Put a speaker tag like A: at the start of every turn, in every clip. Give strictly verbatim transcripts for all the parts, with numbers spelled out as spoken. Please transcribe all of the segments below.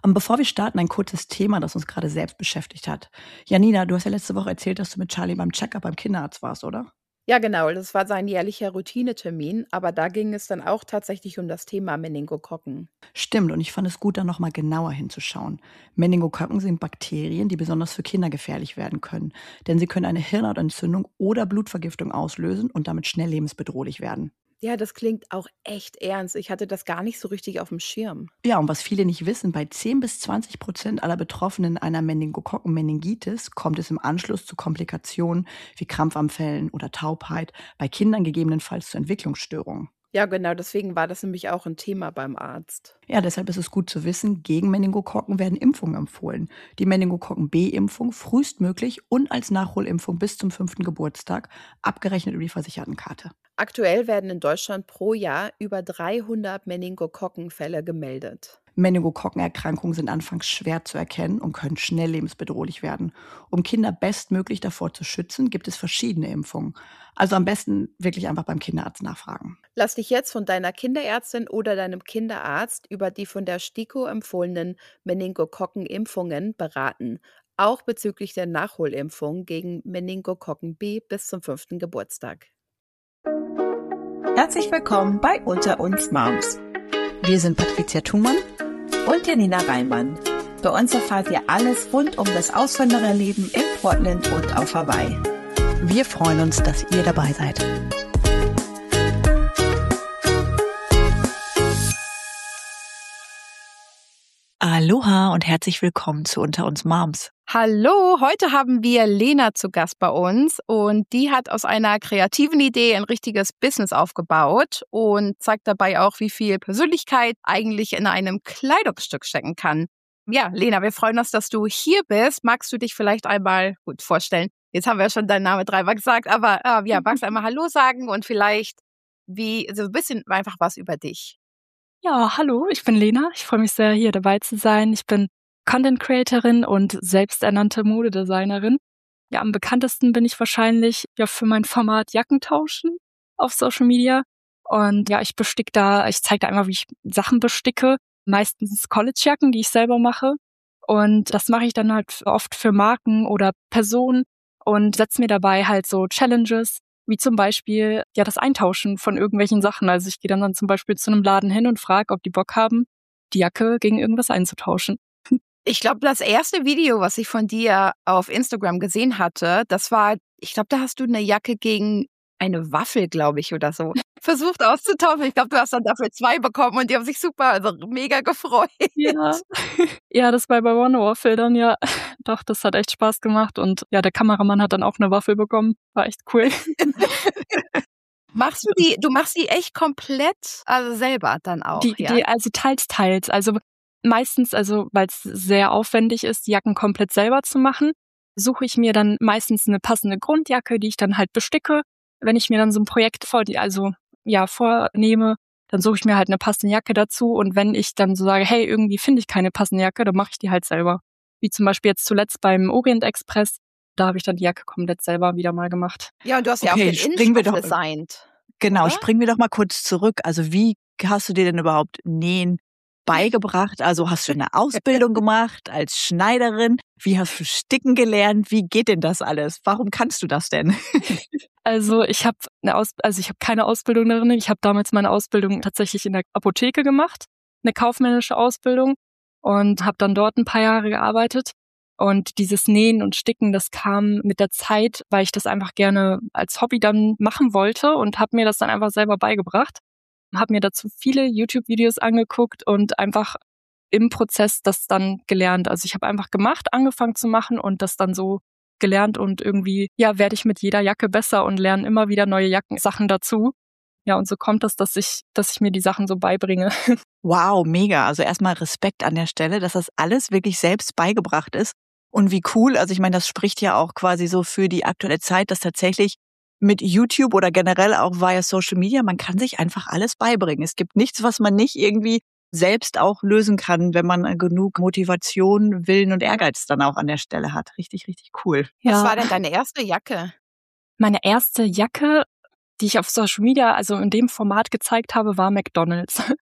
A: Ähm, bevor wir starten, ein kurzes Thema, das uns gerade selbst beschäftigt hat. Janina, du hast ja letzte Woche erzählt, dass du mit Charlie beim Check-up beim Kinderarzt warst, oder?
B: Ja, genau, das war sein jährlicher Routinetermin, aber da ging es dann auch tatsächlich um das Thema Meningokokken.
A: Stimmt, und ich fand es gut, da nochmal genauer hinzuschauen. Meningokokken sind Bakterien, die besonders für Kinder gefährlich werden können, denn sie können eine Hirnhautentzündung oder Blutvergiftung auslösen und damit schnell lebensbedrohlich werden.
B: Ja, das klingt auch echt ernst. Ich hatte das gar nicht so richtig auf dem Schirm.
A: Ja, und was viele nicht wissen, bei zehn bis zwanzig Prozent aller Betroffenen einer Meningokokken-Meningitis kommt es im Anschluss zu Komplikationen wie Krampfanfällen oder Taubheit, bei Kindern gegebenenfalls zu Entwicklungsstörungen.
B: Ja, genau, deswegen war das nämlich auch ein Thema beim Arzt.
A: Ja, deshalb ist es gut zu wissen, gegen Meningokokken werden Impfungen empfohlen. Die Meningokokken-B-Impfung frühestmöglich und als Nachholimpfung bis zum fünften Geburtstag, abgerechnet über die Versichertenkarte.
B: Aktuell werden in Deutschland pro Jahr über dreihundert Meningokokkenfälle gemeldet.
A: Meningokokkenerkrankungen sind anfangs schwer zu erkennen und können schnell lebensbedrohlich werden. Um Kinder bestmöglich davor zu schützen, gibt es verschiedene Impfungen. Also am besten wirklich einfach beim Kinderarzt nachfragen.
B: Lass dich jetzt von deiner Kinderärztin oder deinem Kinderarzt über die von der STIKO empfohlenen Meningokokken-Impfungen beraten, auch bezüglich der Nachholimpfung gegen Meningokokken B bis zum fünften Geburtstag.
C: Herzlich willkommen bei Unter uns Moms
A: Wir sind Patricia Thumann
C: und Janina Reimann. Bei uns erfahrt ihr alles rund um das Auswandererleben in Portland und auf Hawaii.
A: Wir freuen uns, dass ihr dabei seid. Aloha und herzlich willkommen zu Unter uns Moms.
B: Hallo, heute haben wir Lena zu Gast bei uns und die hat aus einer kreativen Idee ein richtiges Business aufgebaut und zeigt dabei auch, wie viel Persönlichkeit eigentlich in einem Kleidungsstück stecken kann. Ja, Lena, wir freuen uns, dass du hier bist. Magst du dich vielleicht einmal gut vorstellen? Jetzt haben wir ja schon deinen Namen dreimal gesagt, aber äh, ja, magst du einmal Hallo sagen und vielleicht wie so ein bisschen einfach was über dich?
D: Ja, hallo, ich bin Lena. Ich freue mich sehr, hier dabei zu sein. Ich bin Content-Creatorin und selbsternannte Modedesignerin. Ja, am bekanntesten bin ich wahrscheinlich ja für mein Format Jackentauschen auf Social Media. Und ja, ich bestick da, ich zeige da einmal, wie ich Sachen besticke. Meistens Collegejacken, die ich selber mache. Und das mache ich dann halt oft für Marken oder Personen und setze mir dabei halt so Challenges, wie zum Beispiel ja das Eintauschen von irgendwelchen Sachen. Also ich gehe dann, dann zum Beispiel zu einem Laden hin und frage, ob die Bock haben, die Jacke gegen irgendwas einzutauschen.
B: Ich glaube, das erste Video, was ich von dir auf Instagram gesehen hatte, das war, ich glaube, da hast du eine Jacke gegen eine Waffel, glaube ich, oder so, versucht auszutauschen. Ich glaube, du hast dann dafür zwei bekommen und die haben sich super, also mega gefreut.
D: Ja, ja, das war bei One Waffle dann, ja. Doch, das hat echt Spaß gemacht und ja, der Kameramann hat dann auch eine Waffel bekommen. War echt cool.
B: Machst du die, du machst die echt komplett also selber dann auch,
D: Die,
B: ja?
D: die, also teils, teils. Also meistens, also weil es sehr aufwendig ist, die Jacken komplett selber zu machen, suche ich mir dann meistens eine passende Grundjacke, die ich dann halt besticke. Wenn ich mir dann so ein Projekt vor, also ja, vornehme, dann suche ich mir halt eine passende Jacke dazu. Und wenn ich dann so sage, hey, irgendwie finde ich keine passende Jacke, dann mache ich die halt selber. Wie zum Beispiel jetzt zuletzt beim Orient Express, da habe ich dann die Jacke komplett selber wieder mal gemacht.
B: Ja, und du hast ja
A: Okay,
B: auch den
A: springen wir
B: Innenstoff
A: doch-
B: designt.
A: Genau,
B: Oder?
A: springen wir doch mal kurz zurück. Also wie hast du dir denn überhaupt Nähen beigebracht? Also hast du eine Ausbildung gemacht als Schneiderin? Wie hast du Sticken gelernt? Wie geht denn das alles? Warum kannst du das denn?
D: Also ich habe eine Aus also ich habe keine Ausbildung darin. Ich habe damals meine Ausbildung tatsächlich in der Apotheke gemacht, eine kaufmännische Ausbildung und habe dann dort ein paar Jahre gearbeitet. Und dieses Nähen und Sticken, das kam mit der Zeit, weil ich das einfach gerne als Hobby dann machen wollte und habe mir das dann einfach selber beigebracht. Habe mir dazu viele YouTube-Videos angeguckt und einfach im Prozess das dann gelernt. Also ich habe einfach gemacht, angefangen zu machen und das dann so gelernt und irgendwie, ja, werde ich mit jeder Jacke besser und lerne immer wieder neue Jackensachen dazu. Ja, und so kommt es, dass ich, dass ich mir die Sachen so beibringe.
A: Wow, mega. Also erstmal Respekt an der Stelle, dass das alles wirklich selbst beigebracht ist. Und wie cool, also ich meine, das spricht ja auch quasi so für die aktuelle Zeit, dass tatsächlich mit YouTube oder generell auch via Social Media, man kann sich einfach alles beibringen. Es gibt nichts, was man nicht irgendwie selbst auch lösen kann, wenn man genug Motivation, Willen und Ehrgeiz dann auch an der Stelle hat. Richtig, richtig cool.
B: Was war denn deine erste Jacke?
D: Meine erste Jacke, die ich auf Social Media, also in dem Format gezeigt habe, war McDonald's.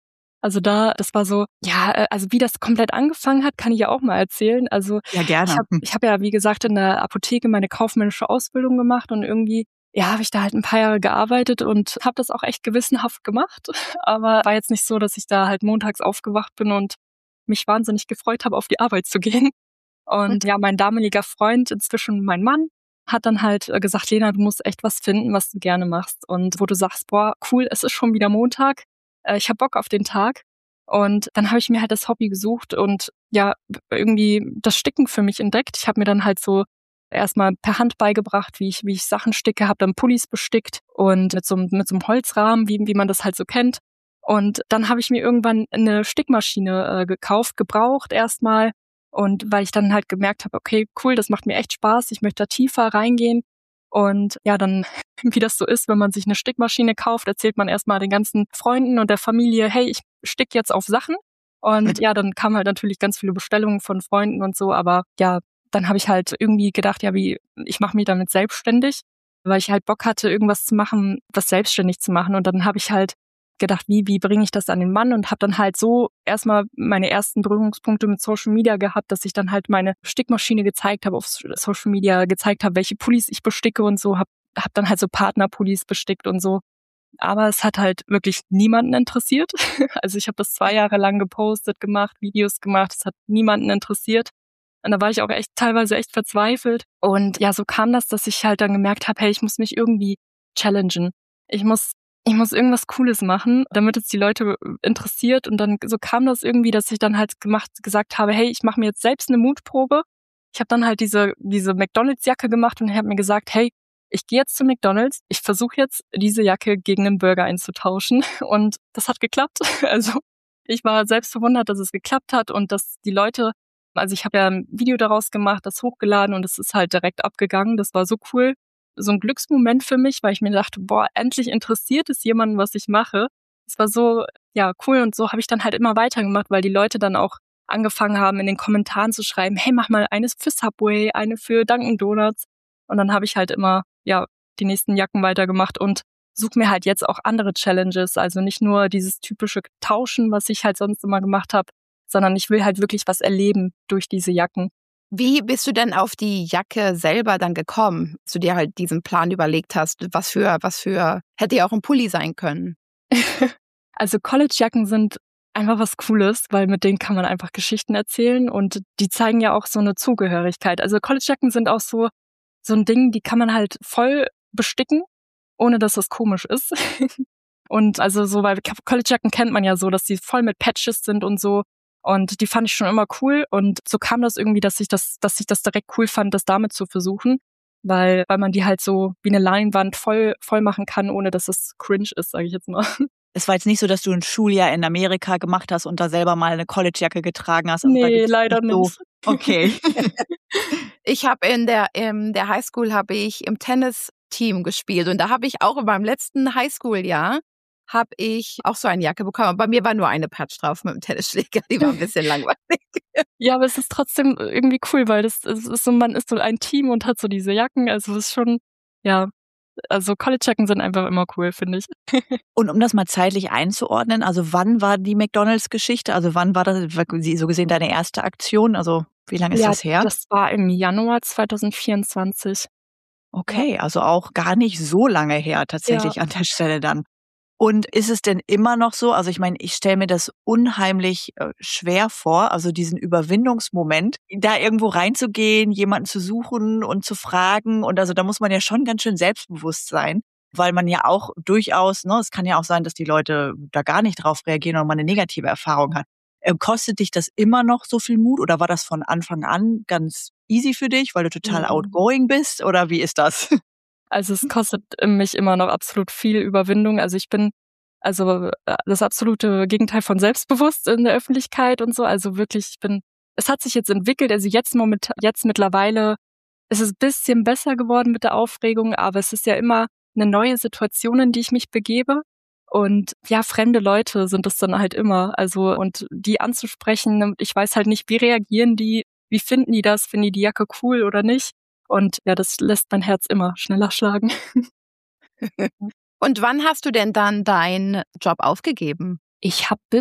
D: Also da, das war so, ja, äh, also wie das komplett angefangen hat, kann ich ja auch mal erzählen. Also
A: Ja, gerne.
D: ich habe ich hab ja, wie gesagt, in der Apotheke meine kaufmännische Ausbildung gemacht und irgendwie, ja, habe ich da halt ein paar Jahre gearbeitet und habe das auch echt gewissenhaft gemacht. Aber war jetzt nicht so, dass ich da halt montags aufgewacht bin und mich wahnsinnig gefreut habe, auf die Arbeit zu gehen. Und ja, mein damaliger Freund, inzwischen mein Mann, hat dann halt äh, gesagt, Lena, du musst echt was finden, was du gerne machst. Und wo du sagst, boah, cool, es ist schon wieder Montag, äh, ich habe Bock auf den Tag. Und dann habe ich mir halt das Hobby gesucht und ja, irgendwie das Sticken für mich entdeckt. Ich habe mir dann halt so erstmal per Hand beigebracht, wie ich, wie ich Sachen sticke, habe dann Pullis bestickt und mit so, einem- mit so einem Holzrahmen, wie, wie man das halt so kennt. Und dann habe ich mir irgendwann eine Stickmaschine äh, gekauft, gebraucht erstmal. Und weil ich dann halt gemerkt habe, okay, cool, das macht mir echt Spaß, ich möchte da tiefer reingehen. Und ja, dann, wie das so ist, wenn man sich eine Stickmaschine kauft, erzählt man erstmal den ganzen Freunden und der Familie, hey, ich stick jetzt auf Sachen. Und ja, dann kamen halt natürlich ganz viele Bestellungen von Freunden und so. Aber ja, dann habe ich halt irgendwie gedacht, ja, wie, ich mache mich damit selbstständig, weil ich halt Bock hatte, irgendwas zu machen, das selbstständig zu machen. Und dann habe ich halt gedacht, wie, wie bringe ich das an den Mann und habe dann halt so erstmal meine ersten Berührungspunkte mit Social Media gehabt, dass ich dann halt meine Stickmaschine gezeigt habe, auf Social Media gezeigt habe, welche Pullis ich besticke und so, habe hab dann halt so Partnerpullis bestickt und so. Aber es hat halt wirklich niemanden interessiert. Also ich habe das zwei Jahre lang gepostet, gemacht, Videos gemacht, es hat niemanden interessiert. Und da war ich auch echt teilweise echt verzweifelt. Und ja, so kam das, dass ich halt dann gemerkt habe, hey, ich muss mich irgendwie challengen. Ich muss Ich muss irgendwas Cooles machen, damit es die Leute interessiert. Und dann so kam das irgendwie, dass ich dann halt gemacht, gesagt habe, hey, ich mache mir jetzt selbst eine Mutprobe. Ich habe dann halt diese diese McDonald's-Jacke gemacht und habe mir gesagt, hey, ich gehe jetzt zu McDonald's, ich versuche jetzt, diese Jacke gegen einen Burger einzutauschen. Und das hat geklappt. Also ich war selbst verwundert, dass es geklappt hat und dass die Leute, also ich habe ja ein Video daraus gemacht, das hochgeladen und es ist halt direkt abgegangen. Das war so cool. So ein Glücksmoment für mich, weil ich mir dachte, boah, endlich interessiert es jemanden, was ich mache. Es war so, ja, cool und so habe ich dann halt immer weitergemacht, weil die Leute dann auch angefangen haben, in den Kommentaren zu schreiben, hey, mach mal eine für Subway, eine für Dunkin' Donuts. Und dann habe ich halt immer, ja, die nächsten Jacken weitergemacht und suche mir halt jetzt auch andere Challenges. Also nicht nur dieses typische Tauschen, was ich halt sonst immer gemacht habe, sondern ich will halt wirklich was erleben durch diese Jacken.
B: Wie bist du denn auf die Jacke selber dann gekommen, dass du dir halt diesen Plan überlegt hast? Was für, was für, hätte ja auch ein Pulli sein können.
D: Also College-Jacken sind einfach was Cooles, weil mit denen kann man einfach Geschichten erzählen und die zeigen ja auch so eine Zugehörigkeit. Also College-Jacken sind auch so so ein Ding, die kann man halt voll besticken, ohne dass das komisch ist. Und also so, weil College-Jacken kennt man ja so, dass die voll mit Patches sind und so. Und die fand ich schon immer cool. Und so kam das irgendwie, dass ich das, dass ich das direkt cool fand, das damit zu versuchen. Weil, weil man die halt so wie eine Leinwand voll, voll machen kann, ohne dass es cringe ist, sage ich jetzt mal.
A: Es war jetzt nicht so, dass du ein Schuljahr in Amerika gemacht hast und da selber mal eine College-Jacke getragen hast. Also da
D: Nee,
A: gibt's
D: leider
A: nicht. So.
D: nicht.
A: Okay.
B: Ich habe in der, in der Highschool habe ich im Tennisteam gespielt und da habe ich auch in meinem letzten Highschool-Jahr habe ich auch so eine Jacke bekommen. Aber bei mir war nur eine Patch drauf mit dem Tennisschläger. Die war ein bisschen langweilig.
D: Ja, aber es ist trotzdem irgendwie cool, weil das, es ist so, man ist so ein Team und hat so diese Jacken. Also es ist schon, ja, also College-Jacken sind einfach immer cool, finde ich.
A: Und um das mal zeitlich einzuordnen, also wann war die McDonald's-Geschichte? Also wann war das so gesehen deine erste Aktion? Also wie lange ist
D: ja,
A: das her?
D: Das war im Januar zwanzig vierundzwanzig.
A: Okay, ja. Also auch gar nicht so lange her tatsächlich
D: Ja.
A: an der Stelle dann. Und ist es denn immer noch so? Also ich meine, ich stelle mir das unheimlich äh, schwer vor, also diesen Überwindungsmoment, da irgendwo reinzugehen, jemanden zu suchen und zu fragen. Und also da muss man ja schon ganz schön selbstbewusst sein, weil man ja auch durchaus, ne, es kann ja auch sein, dass die Leute da gar nicht drauf reagieren und man eine negative Erfahrung hat. Ähm, kostet dich das immer noch so viel Mut oder war das von Anfang an ganz easy für dich, weil du total
D: Mhm.
A: outgoing bist oder wie ist das?
D: Also es kostet mich immer noch absolut viel Überwindung. Also ich bin also äh, das absolute Gegenteil von selbstbewusst in der Öffentlichkeit und so. Also wirklich, ich bin, es hat sich jetzt entwickelt. Also jetzt moment, jetzt mittlerweile ist es ein bisschen besser geworden mit der Aufregung, aber es ist ja immer eine neue Situation, in die ich mich begebe. Und ja, fremde Leute sind es dann halt immer. Also und die anzusprechen, ich weiß halt nicht, wie reagieren die, wie finden die das, finden die die Jacke cool oder nicht. Und ja, das lässt mein Herz immer schneller schlagen.
B: Und wann hast du denn dann deinen Job aufgegeben?
D: Ich habe bis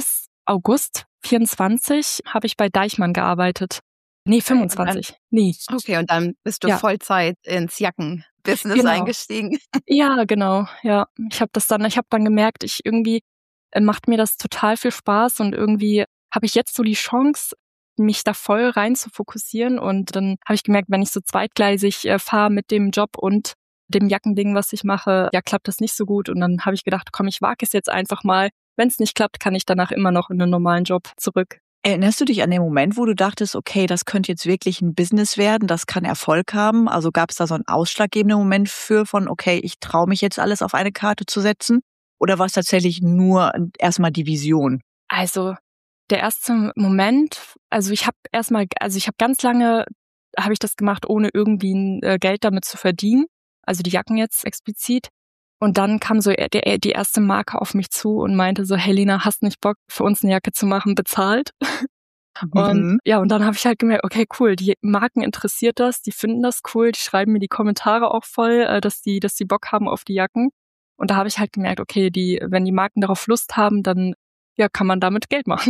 D: August vierundzwanzig habe ich bei Deichmann gearbeitet. Nee, fünfundzwanzig.
B: Dann,
D: nee.
B: Okay, und dann bist du
D: ja.
B: Vollzeit ins Jackenbusiness
D: Genau.
B: eingestiegen.
D: Ja, genau. Ja, ich habe das dann, ich habe dann gemerkt, ich irgendwie äh, macht mir das total viel Spaß und irgendwie habe ich jetzt so die Chance, mich da voll rein zu fokussieren. Und dann habe ich gemerkt, wenn ich so zweitgleisig äh, fahre mit dem Job und dem Jackending, was ich mache, ja, klappt das nicht so gut. Und dann habe ich gedacht, komm, ich wage es jetzt einfach mal. Wenn es nicht klappt, kann ich danach immer noch in einen normalen Job zurück.
A: Erinnerst du dich an den Moment, wo du dachtest, okay, das könnte jetzt wirklich ein Business werden, das kann Erfolg haben? Also gab es da so einen ausschlaggebenden Moment für von, okay, ich traue mich jetzt alles auf eine Karte zu setzen? Oder war es tatsächlich nur erstmal die Vision?
D: Also der erste Moment, also ich habe erstmal, also ich habe ganz lange, habe ich das gemacht, ohne irgendwie äh, Geld damit zu verdienen. Also die Jacken jetzt explizit. Und dann kam so die, die erste Marke auf mich zu und meinte so, hey Lena, hast nicht Bock, für uns eine Jacke zu machen, bezahlt?
A: Mhm.
D: Und ja, und dann habe ich halt gemerkt, okay, cool, die Marken interessiert das, die finden das cool, die schreiben mir die Kommentare auch voll, äh, dass die, dass die Bock haben auf die Jacken. Und da habe ich halt gemerkt, okay, die, wenn die Marken darauf Lust haben, dann ja, kann man damit Geld machen.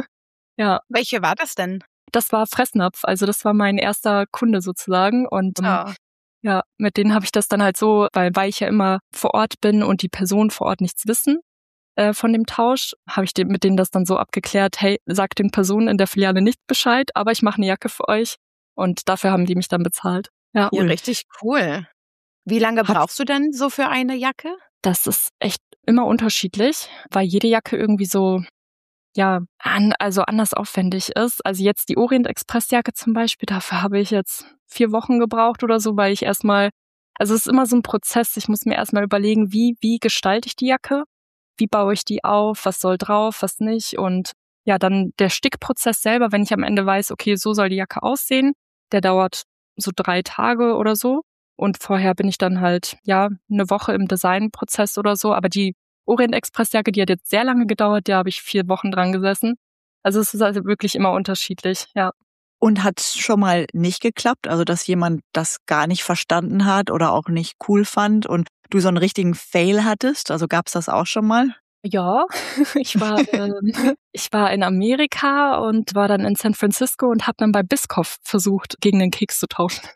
D: Ja.
B: Welche war das denn?
D: Das war Fressnapf, also das war mein erster Kunde sozusagen. Und
B: Oh.
D: ja, mit denen habe ich das dann halt so, weil, weil ich ja immer vor Ort bin und die Personen vor Ort nichts wissen äh, von dem Tausch, habe ich dem, mit denen das dann so abgeklärt, hey, sagt den Personen in der Filiale nicht Bescheid, aber ich mache eine Jacke für euch. Und dafür haben die mich dann bezahlt. Ja,
B: Ja, richtig cool. Wie lange
A: Hat-
B: brauchst du denn so für eine Jacke?
D: das ist echt immer unterschiedlich, weil jede Jacke irgendwie so, ja, an, also anders aufwendig ist. Also jetzt die Orient Express Jacke zum Beispiel, dafür habe ich jetzt vier Wochen gebraucht oder so, weil ich erstmal, also es ist immer so ein Prozess, ich muss mir erstmal überlegen, wie, wie gestalte ich die Jacke, wie baue ich die auf, was soll drauf, was nicht. Und ja, dann der Stickprozess selber, wenn ich am Ende weiß, okay, so soll die Jacke aussehen, der dauert so drei Tage oder so. Und vorher bin ich dann halt, ja, eine Woche im Designprozess oder so. Aber die Orient Express Jacke, die hat jetzt sehr lange gedauert, da habe ich vier Wochen dran gesessen. Also es ist also wirklich immer unterschiedlich, ja.
A: Und hat es schon mal nicht geklappt? Also, dass jemand das gar nicht verstanden hat oder auch nicht cool fand und du so einen richtigen Fail hattest? Also gab es das auch schon mal?
D: Ja, ich war, ähm, ich war in Amerika und war dann in San Francisco und habe dann bei Biscoff versucht, gegen den Keks zu tauschen.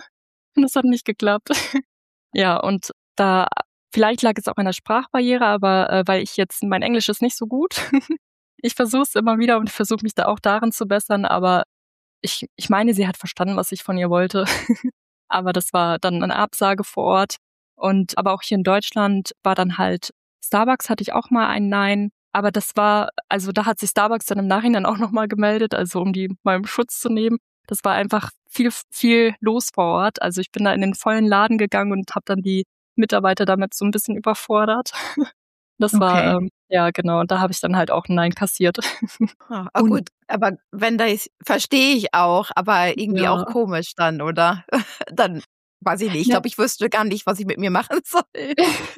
D: Und das hat nicht geklappt. Ja, und da, vielleicht lag es auch an der Sprachbarriere, aber äh, weil ich jetzt, mein Englisch ist nicht so gut. Ich versuche es immer wieder und versuche mich da auch darin zu bessern, aber ich, ich meine, sie hat verstanden, was ich von ihr wollte. Aber das war dann eine Absage vor Ort. Und aber auch hier in Deutschland war dann halt, Starbucks hatte ich auch mal ein Nein. Aber das war, also da hat sich Starbucks dann im Nachhinein auch nochmal gemeldet, also um die mal im Schutz zu nehmen. Das war einfach viel, viel los vor Ort. Also ich bin da in den vollen Laden gegangen und habe dann die Mitarbeiter damit so ein bisschen überfordert. Das
A: Okay.
D: war, ähm, ja genau, und da habe ich dann halt auch ein Nein kassiert.
B: Ah, ah,
A: Und-
B: gut, aber wenn das verstehe ich auch, aber irgendwie
D: Ja.
B: auch komisch dann, oder? Dann weiß ich nicht. Ich
D: Ja.
B: glaube, ich wüsste gar nicht, was ich mit mir machen soll.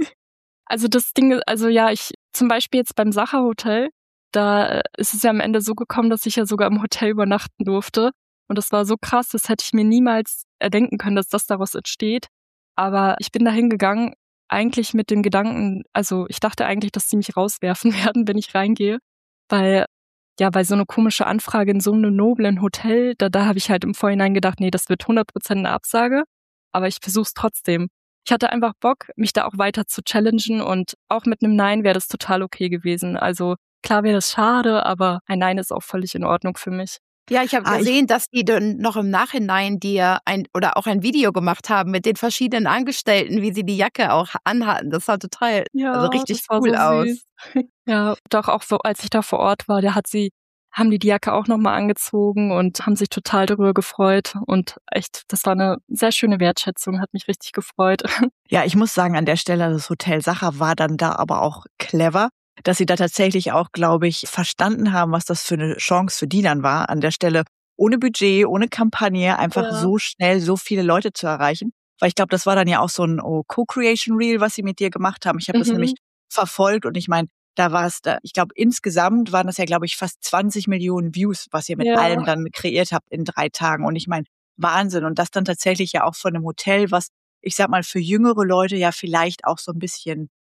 D: Also das Ding, ist- also ja, ich zum Beispiel jetzt beim Sacher Hotel, da äh, ist es ja am Ende so gekommen, dass ich ja sogar im Hotel übernachten durfte. Und das war so krass, das hätte ich mir niemals erdenken können, dass das daraus entsteht. Aber ich bin da hingegangen, eigentlich mit dem Gedanken, also ich dachte eigentlich, dass sie mich rauswerfen werden, wenn ich reingehe. Weil, ja, weil so eine komische Anfrage in so einem noblen Hotel, da, da habe ich halt im Vorhinein gedacht, nee, das wird hundert Prozent eine Absage. Aber ich versuch's trotzdem. Ich hatte einfach Bock, mich da auch weiter zu challengen und auch mit einem Nein wäre das total okay gewesen. Also klar wäre das schade, aber ein Nein ist auch völlig in Ordnung für mich.
B: Ja, ich habe
A: Ah, ich-
B: gesehen, dass die dann noch im Nachhinein dir ein oder auch ein Video gemacht haben mit den verschiedenen Angestellten, wie sie die Jacke auch anhatten. Das sah total, also richtig
D: das war
B: cool
D: so
B: aus.
D: süß. Ja, doch auch so, als ich da vor Ort war, der hat sie, haben die die Jacke auch nochmal angezogen und haben sich total darüber gefreut. Und echt, das war eine sehr schöne Wertschätzung, hat mich richtig gefreut.
A: Ja, ich muss sagen, an der Stelle, das Hotel Sacher war dann da aber auch clever, dass sie da tatsächlich auch, glaube ich, verstanden haben, was das für eine Chance für die dann war, an der Stelle ohne Budget, ohne Kampagne, einfach
D: Ja.
A: so schnell so viele Leute zu erreichen. Weil ich glaube, das war dann ja auch so ein oh, Co-Creation Reel, was sie mit dir gemacht haben. Ich habe das
D: Mhm.
A: nämlich verfolgt und ich meine, da war es, da, ich glaube, insgesamt waren das ja, glaube ich, fast zwanzig Millionen Views, was ihr mit
D: Ja.
A: allem dann kreiert habt in drei Tagen. Und ich meine, Wahnsinn. Und das dann tatsächlich ja auch von einem Hotel, was, ich sag mal, für jüngere Leute ja vielleicht auch so ein bisschen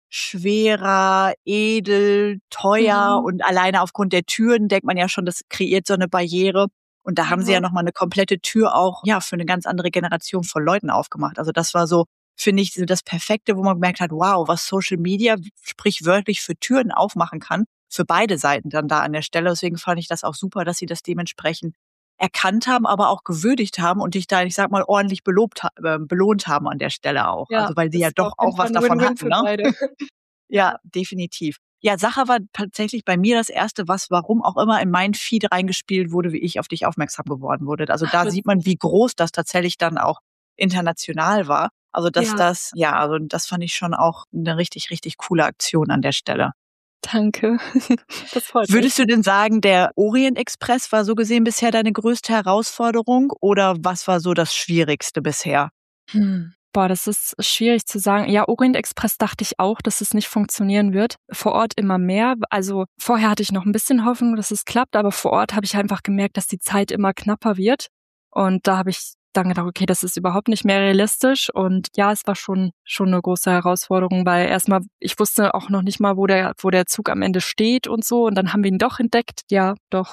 A: schwerer, edel, teuer
B: Mhm.
A: und alleine aufgrund der Türen denkt man ja schon, das kreiert so eine Barriere. Und da haben sie ja
B: Mhm.
A: nochmal eine komplette Tür auch, ja, für eine ganz andere Generation von Leuten aufgemacht. Also das war so, finde ich, so das Perfekte, wo man gemerkt hat, wow, was Social Media sprichwörtlich für Türen aufmachen kann, für beide Seiten dann da an der Stelle. Deswegen fand ich das auch super, dass sie das dementsprechend erkannt haben, aber auch gewürdigt haben und dich da, ich sag mal, ordentlich belobt, ha- äh, belohnt haben an der Stelle auch.
B: Ja,
A: Also weil sie ja
B: das war
A: doch
B: auf jeden
A: auch
B: Fall
A: was
B: ein
A: davon
B: Win-Win
A: hatten,
B: für
A: ne?
B: beide.
A: Ja, definitiv. Ja, Sacha war tatsächlich bei mir das erste, was warum auch immer in mein Feed reingespielt wurde, wie ich auf dich aufmerksam geworden wurde. Also
B: Ach,
A: da sieht man,
B: witzig.
A: wie groß das tatsächlich dann auch international war. Also dass
B: Ja,
A: das, ja, also das fand ich schon auch eine richtig, richtig coole Aktion an der Stelle.
D: Danke. Das freut mich.
A: Würdest du denn sagen, der Orient Express war so gesehen bisher deine größte Herausforderung oder was war so das Schwierigste bisher?
D: Hm. Boah, das ist schwierig zu sagen. Ja, Orient Express dachte ich auch, dass es nicht funktionieren wird. Vor Ort immer mehr. Also vorher hatte ich noch ein bisschen Hoffnung, dass es klappt, aber vor Ort habe ich einfach gemerkt, dass die Zeit immer knapper wird. Und da habe ich dann gedacht, okay, das ist überhaupt nicht mehr realistisch. Und ja, es war schon schon eine große Herausforderung, weil erstmal, ich wusste auch noch nicht mal, wo der, wo der Zug am Ende steht und so. Und dann haben wir ihn doch entdeckt. Ja, doch.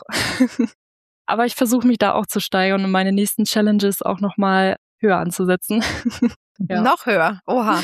D: Aber ich versuche mich da auch zu steigern und meine nächsten Challenges auch nochmal höher anzusetzen. Ja.
B: noch höher. Oha.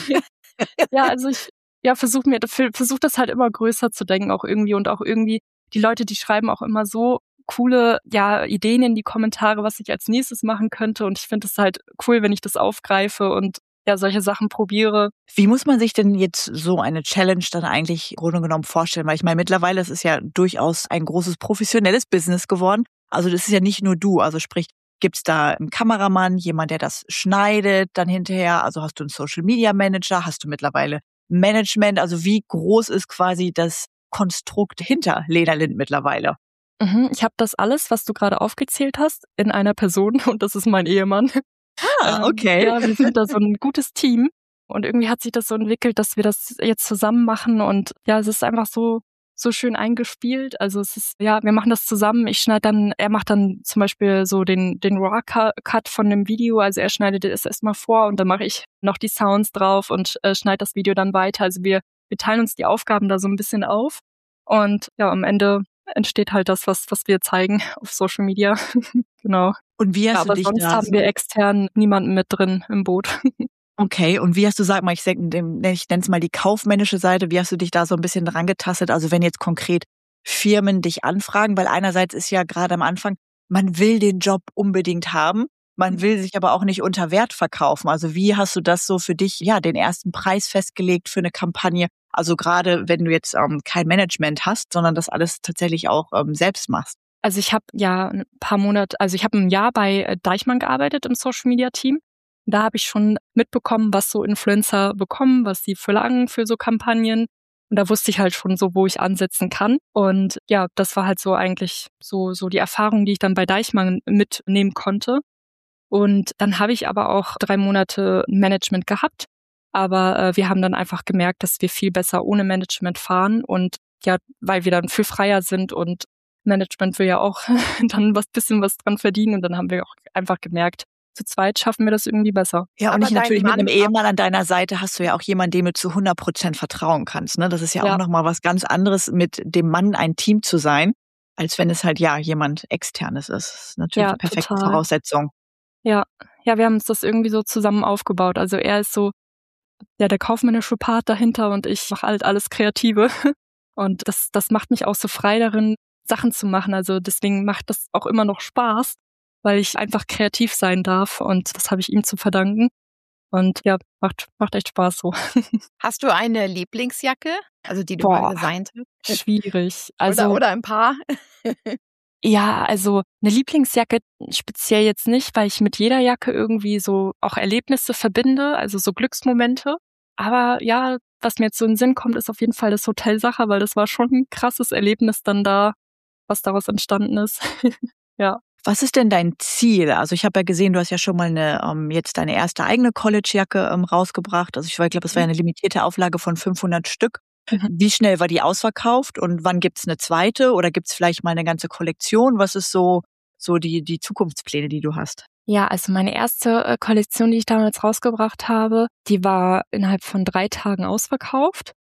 D: Ja, also ich ja, versuche mir versuche das halt immer größer zu denken auch irgendwie und auch irgendwie die Leute, die schreiben auch immer so coole, ja, Ideen in die Kommentare, was ich als nächstes machen könnte und ich finde es halt cool, wenn ich das aufgreife und ja, solche Sachen probiere.
A: Wie muss man sich denn jetzt so eine Challenge dann eigentlich im Grunde genommen vorstellen? Weil ich meine, mittlerweile ist es ja durchaus ein großes professionelles Business geworden. Also das ist ja nicht nur du. Also sprich, gibt's da einen Kameramann, jemand, der das schneidet dann hinterher? Also hast du einen Social Media Manager? Hast du mittlerweile Management? Also wie groß ist quasi das Konstrukt hinter Lena Lind mittlerweile?
D: Mhm, ich habe das alles, was du gerade aufgezählt hast, in einer Person und das ist mein Ehemann.
A: Ah,
D: Ähm,
A: okay.
D: ja, wir sind da so ein gutes Team und irgendwie hat sich das so entwickelt, dass wir das jetzt zusammen machen und ja, es ist einfach so so schön eingespielt. Also es ist, ja, wir machen das zusammen. Ich schneide dann, er macht dann zum Beispiel so den den Raw-Cut von dem Video. Also er schneidet es erstmal vor und dann mache ich noch die Sounds drauf und äh, schneide das Video dann weiter. Also wir wir teilen uns die Aufgaben da so ein bisschen auf und ja, am Ende entsteht halt das, was was wir zeigen auf Social Media. Genau.
A: Und wie
D: Ja,
A: hast du
D: aber
A: dich
D: sonst
A: da
D: haben
A: so
D: wir extern niemanden mit drin im Boot.
A: Okay, und wie hast du, sag mal, ich sag, dem- ich nenne es mal die kaufmännische Seite, wie hast du dich da so ein bisschen dran getastet? Also wenn jetzt konkret Firmen dich anfragen, weil einerseits ist ja gerade am Anfang, man will den Job unbedingt haben, man will sich aber auch nicht unter Wert verkaufen. Also wie hast du das so für dich, ja, den ersten Preis festgelegt für eine Kampagne? Also gerade wenn du jetzt ähm, kein Management hast, sondern das alles tatsächlich auch ähm, selbst machst.
D: Also ich habe ja ein paar Monate, also ich habe ein Jahr bei äh, Deichmann gearbeitet im Social Media Team. Da habe ich schon mitbekommen, was so Influencer bekommen, was sie verlangen für so Kampagnen. Und da wusste ich halt schon so, wo ich ansetzen kann. Und ja, das war halt so eigentlich so so die Erfahrung, die ich dann bei Deichmann mitnehmen konnte. Und dann habe ich aber auch drei Monate Management gehabt. Aber äh, wir haben dann einfach gemerkt, dass wir viel besser ohne Management fahren. Und ja, weil wir dann viel freier sind und Management will ja auch dann was bisschen was dran verdienen. Und dann haben wir auch einfach gemerkt, zu zweit schaffen wir das irgendwie besser.
A: Ja, und
B: Aber
A: ich natürlich
B: dein
A: mit einem
B: Mann
A: Ehemann an deiner Seite hast du ja auch jemanden, dem du zu hundert Prozent vertrauen kannst. Ne? Das ist ja auch
D: Ja,
A: nochmal was ganz anderes, mit dem Mann ein Team zu sein, als wenn es halt ja jemand Externes ist. Das ist natürlich
D: ja,
A: die perfekte
D: total.
A: Voraussetzung.
D: Ja, ja, wir haben uns das irgendwie so zusammen aufgebaut. Also er ist so ja der kaufmännische Part dahinter und ich mache halt alles Kreative. Und das, das macht mich auch so frei darin, Sachen zu machen. Also deswegen macht das auch immer noch Spaß, weil ich einfach kreativ sein darf und das habe ich ihm zu verdanken. Und ja, macht, macht echt Spaß so.
B: Hast du eine Lieblingsjacke, also die du mal
D: Boah,
B: designt hast?
D: schwierig.
B: Oder,
D: Also
B: oder ein paar?
D: ja, also eine Lieblingsjacke speziell jetzt nicht, weil ich mit jeder Jacke irgendwie so auch Erlebnisse verbinde, also so Glücksmomente. Aber ja, was mir jetzt so in den Sinn kommt, ist auf jeden Fall das Hotel Sacher, weil das war schon ein krasses Erlebnis dann da, was daraus entstanden ist. Ja.
A: Was ist denn dein Ziel? Also ich habe ja gesehen, du hast ja schon mal eine, ähm, jetzt deine erste eigene College-Jacke ähm, rausgebracht. Also ich glaube, es war ja eine limitierte Auflage von fünfhundert Stück.
D: Mhm.
A: Wie schnell war die ausverkauft und wann gibt's eine zweite oder gibt's vielleicht mal eine ganze Kollektion? Was ist so so die die Zukunftspläne, die du hast?
D: Ja, also meine erste äh, Kollektion, die ich damals rausgebracht habe, die war innerhalb von drei Tagen ausverkauft.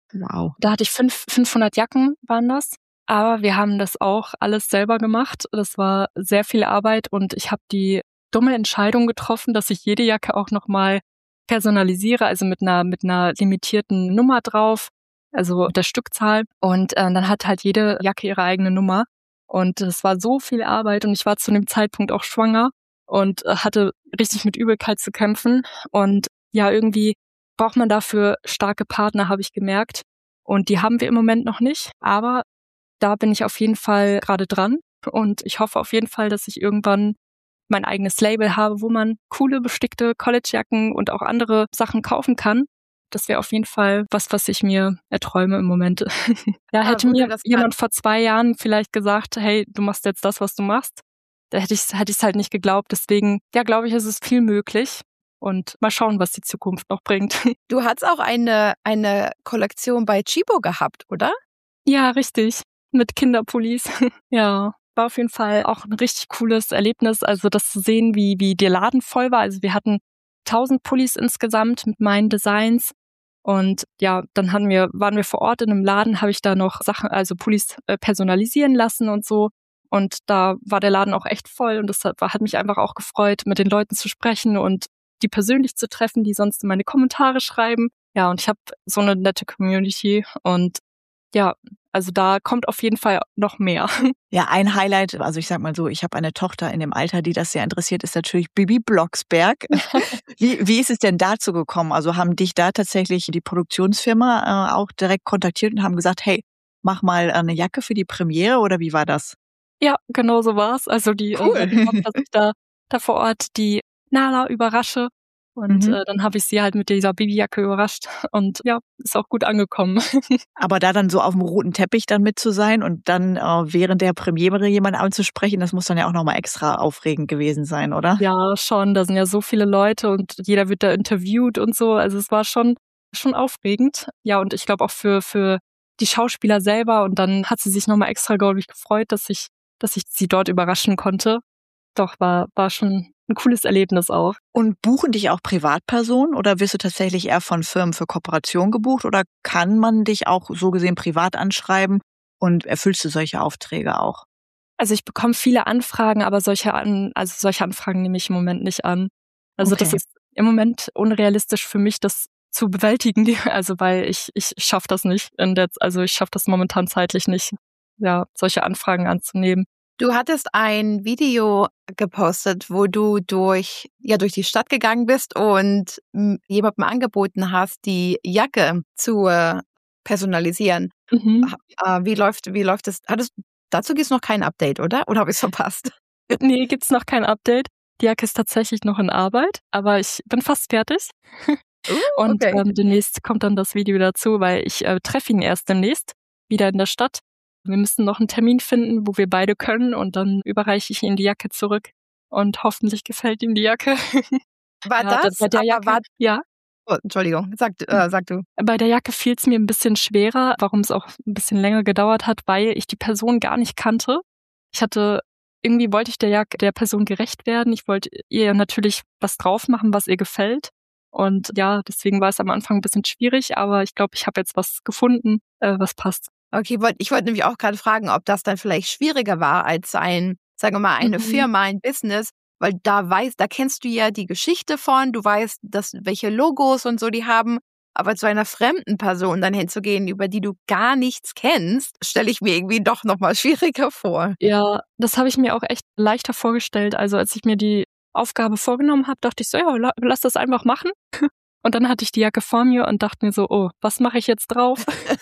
B: Wow.
D: Da hatte ich fünf, fünfhundert Jacken waren das. Aber wir haben das auch alles selber gemacht. Das war sehr viel Arbeit und ich habe die dumme Entscheidung getroffen, dass ich jede Jacke auch nochmal personalisiere, also mit einer mit einer limitierten Nummer drauf, also der Stückzahl. Und äh, dann hat halt jede Jacke ihre eigene Nummer. Und es war so viel Arbeit und ich war zu dem Zeitpunkt auch schwanger und äh, hatte richtig mit Übelkeit zu kämpfen. Und ja, irgendwie braucht man dafür starke Partner, habe ich gemerkt. Und die haben wir im Moment noch nicht. Aber da bin ich auf jeden Fall gerade dran. Und ich hoffe auf jeden Fall, dass ich irgendwann mein eigenes Label habe, wo man coole, bestickte Collegejacken und auch andere Sachen kaufen kann. Das wäre auf jeden Fall was, was ich mir erträume im Moment. Ja, hätte mir jemand vor zwei Jahren vielleicht gesagt, hey, du machst jetzt das, was du machst, da hätte ich es hätte ich's halt nicht geglaubt. Deswegen, ja, glaube ich, ist es viel möglich. Und mal schauen, was die Zukunft noch bringt.
B: Du hattest auch eine, eine Kollektion bei Chibo gehabt, oder?
D: Ja, richtig. Mit Kinderpullis. Ja, war auf jeden Fall auch ein richtig cooles Erlebnis. Also das zu sehen, wie, wie der Laden voll war. Also wir hatten tausend Pullis insgesamt mit meinen Designs. Und ja, dann hatten wir, waren wir vor Ort in einem Laden, habe ich da noch Sachen, also Pullis äh, personalisieren lassen und so. Und da war der Laden auch echt voll und das hat, hat mich einfach auch gefreut, mit den Leuten zu sprechen und die persönlich zu treffen, die sonst in meine Kommentare schreiben. Ja, und ich habe so eine nette Community und ja, also da kommt auf jeden Fall noch mehr.
A: Ja, ein Highlight, also ich sag mal so, ich habe eine Tochter in dem Alter, die das sehr interessiert, ist natürlich Bibi Blocksberg. Wie, wie ist es denn dazu gekommen? Also haben dich da tatsächlich die Produktionsfirma äh, auch direkt kontaktiert und haben gesagt, hey, mach mal eine Jacke für die Premiere oder wie war das?
D: Ja, genau so war's. Also die,
A: Cool.
D: äh, die dass ich da, da vor Ort die Nala überrasche. Und
A: Mhm.
D: äh, dann habe ich sie halt mit dieser Babyyacke überrascht und ja, ist auch gut angekommen.
A: Aber da dann so auf dem roten Teppich dann mit zu sein und dann äh, während der Premiere jemanden anzusprechen, das muss dann ja auch nochmal extra aufregend gewesen sein, oder?
D: Ja, schon. Da sind ja so viele Leute und jeder wird da interviewt und so. Also es war schon schon aufregend. Ja, und ich glaube auch für für die Schauspieler selber. Und dann hat sie sich nochmal extra, glaube ich, gefreut, dass ich dass ich sie dort überraschen konnte. Doch, war war schon ein cooles Erlebnis auch.
A: Und buchen dich auch Privatpersonen oder wirst du tatsächlich eher von Firmen für Kooperation gebucht oder kann man dich auch so gesehen privat anschreiben und erfüllst du solche Aufträge auch?
D: Also ich bekomme viele Anfragen, aber solche an also solche Anfragen nehme ich im Moment nicht an. Also
A: Okay.
D: das ist im Moment unrealistisch für mich, das zu bewältigen, also weil ich ich schaffe das nicht in der, also ich schaffe das momentan zeitlich nicht, ja, solche Anfragen anzunehmen.
B: Du hattest ein Video gepostet, wo du durch, ja, durch die Stadt gegangen bist und m, jemandem angeboten hast, die Jacke zu äh, personalisieren.
D: Mhm.
B: Äh, wie läuft, wie läuft das? Hattest, dazu gibt's noch kein Update, oder? Oder habe ich es verpasst?
D: Nee, gibt's noch kein Update. Die Jacke ist tatsächlich noch in Arbeit, aber ich bin fast fertig.
B: Uh,
D: Und
B: okay.
D: ähm, demnächst kommt dann das Video dazu, weil ich äh, treffe ihn erst demnächst wieder in der Stadt. Wir müssen noch einen Termin finden, wo wir beide können und dann überreiche ich ihm die Jacke zurück und hoffentlich gefällt ihm die Jacke.
B: War
D: Ja,
B: das?
D: bei der
B: Aber
D: Jacke,
B: war,
D: ja,
B: oh, Entschuldigung, sag, äh, sag du.
D: bei der Jacke fiel es mir ein bisschen schwerer, warum es auch ein bisschen länger gedauert hat, weil ich die Person gar nicht kannte. Ich hatte, irgendwie wollte ich der Jacke, der Person gerecht werden. Ich wollte ihr natürlich was drauf machen, was ihr gefällt. Und ja, deswegen war es am Anfang ein bisschen schwierig, aber ich glaube, ich habe jetzt was gefunden, äh, was passt.
B: Okay, wollt, ich wollte nämlich auch gerade fragen, ob das dann vielleicht schwieriger war als ein, sagen wir mal, eine
D: Mhm.
B: Firma, ein Business, weil da weiß, da kennst du ja die Geschichte von, du weißt, dass, welche Logos und so die haben, aber zu einer fremden Person dann hinzugehen, über die du gar nichts kennst, stelle ich mir irgendwie doch nochmal schwieriger vor.
D: Ja, das habe ich mir auch echt leichter vorgestellt. Also als ich mir die Aufgabe vorgenommen habe, dachte ich so, ja, la- lass das einfach machen. Und dann hatte ich die Jacke vor mir und dachte mir so, oh, was mache ich jetzt drauf?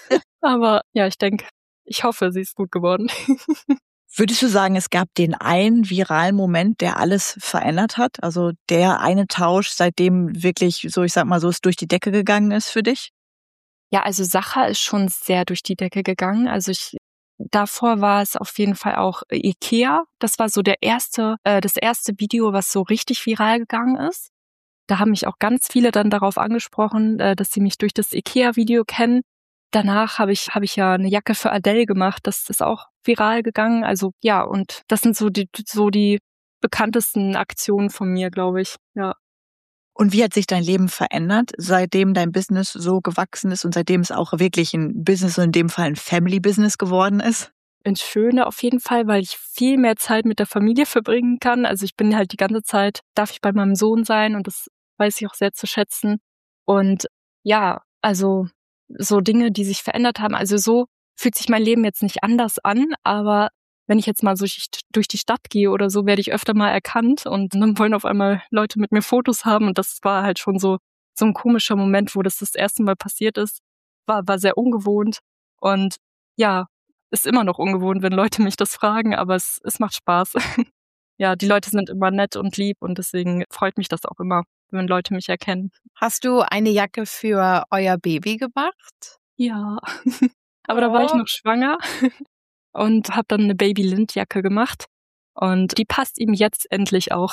D: Aber ja, ich denke, ich hoffe, sie ist gut geworden.
A: Würdest du sagen, es gab den einen viralen Moment, der alles verändert hat? Also der eine Tausch, seitdem wirklich, so ich sag mal so, es durch die Decke gegangen ist für dich?
D: Ja, also Sacha ist schon sehr durch die Decke gegangen. Also ich, davor war es auf jeden Fall auch Ikea. Das war so der erste, äh, das erste Video, was so richtig viral gegangen ist. Da haben mich auch ganz viele dann darauf angesprochen, äh, dass sie mich durch das Ikea-Video kennen. Danach habe ich, habe ich ja eine Jacke für Adele gemacht. Das ist auch viral gegangen. Also ja, und das sind so die, so die bekanntesten Aktionen von mir, glaube ich. Ja.
A: Und wie hat sich dein Leben verändert, seitdem dein Business so gewachsen ist und seitdem es auch wirklich ein Business und in dem Fall ein Family-Business geworden ist?
D: Ins Schöne auf jeden Fall, weil ich viel mehr Zeit mit der Familie verbringen kann. Also ich bin halt die ganze Zeit, darf ich bei meinem Sohn sein und das weiß ich auch sehr zu schätzen. Und ja, also so Dinge, die sich verändert haben. Also so fühlt sich mein Leben jetzt nicht anders an, aber wenn ich jetzt mal so durch die Stadt gehe oder so, werde ich öfter mal erkannt und dann wollen auf einmal Leute mit mir Fotos haben und das war halt schon so so ein komischer Moment, wo das das erste Mal passiert ist. War war sehr ungewohnt und ja, ist immer noch ungewohnt, wenn Leute mich das fragen, aber es es macht Spaß. Ja, die Leute sind immer nett und lieb und deswegen freut mich das auch immer, wenn Leute mich erkennen.
B: Hast du eine Jacke für euer Baby gemacht?
D: Ja, aber da war ich noch schwanger. Und habe dann eine Baby-Lindjacke gemacht und die passt ihm jetzt endlich auch.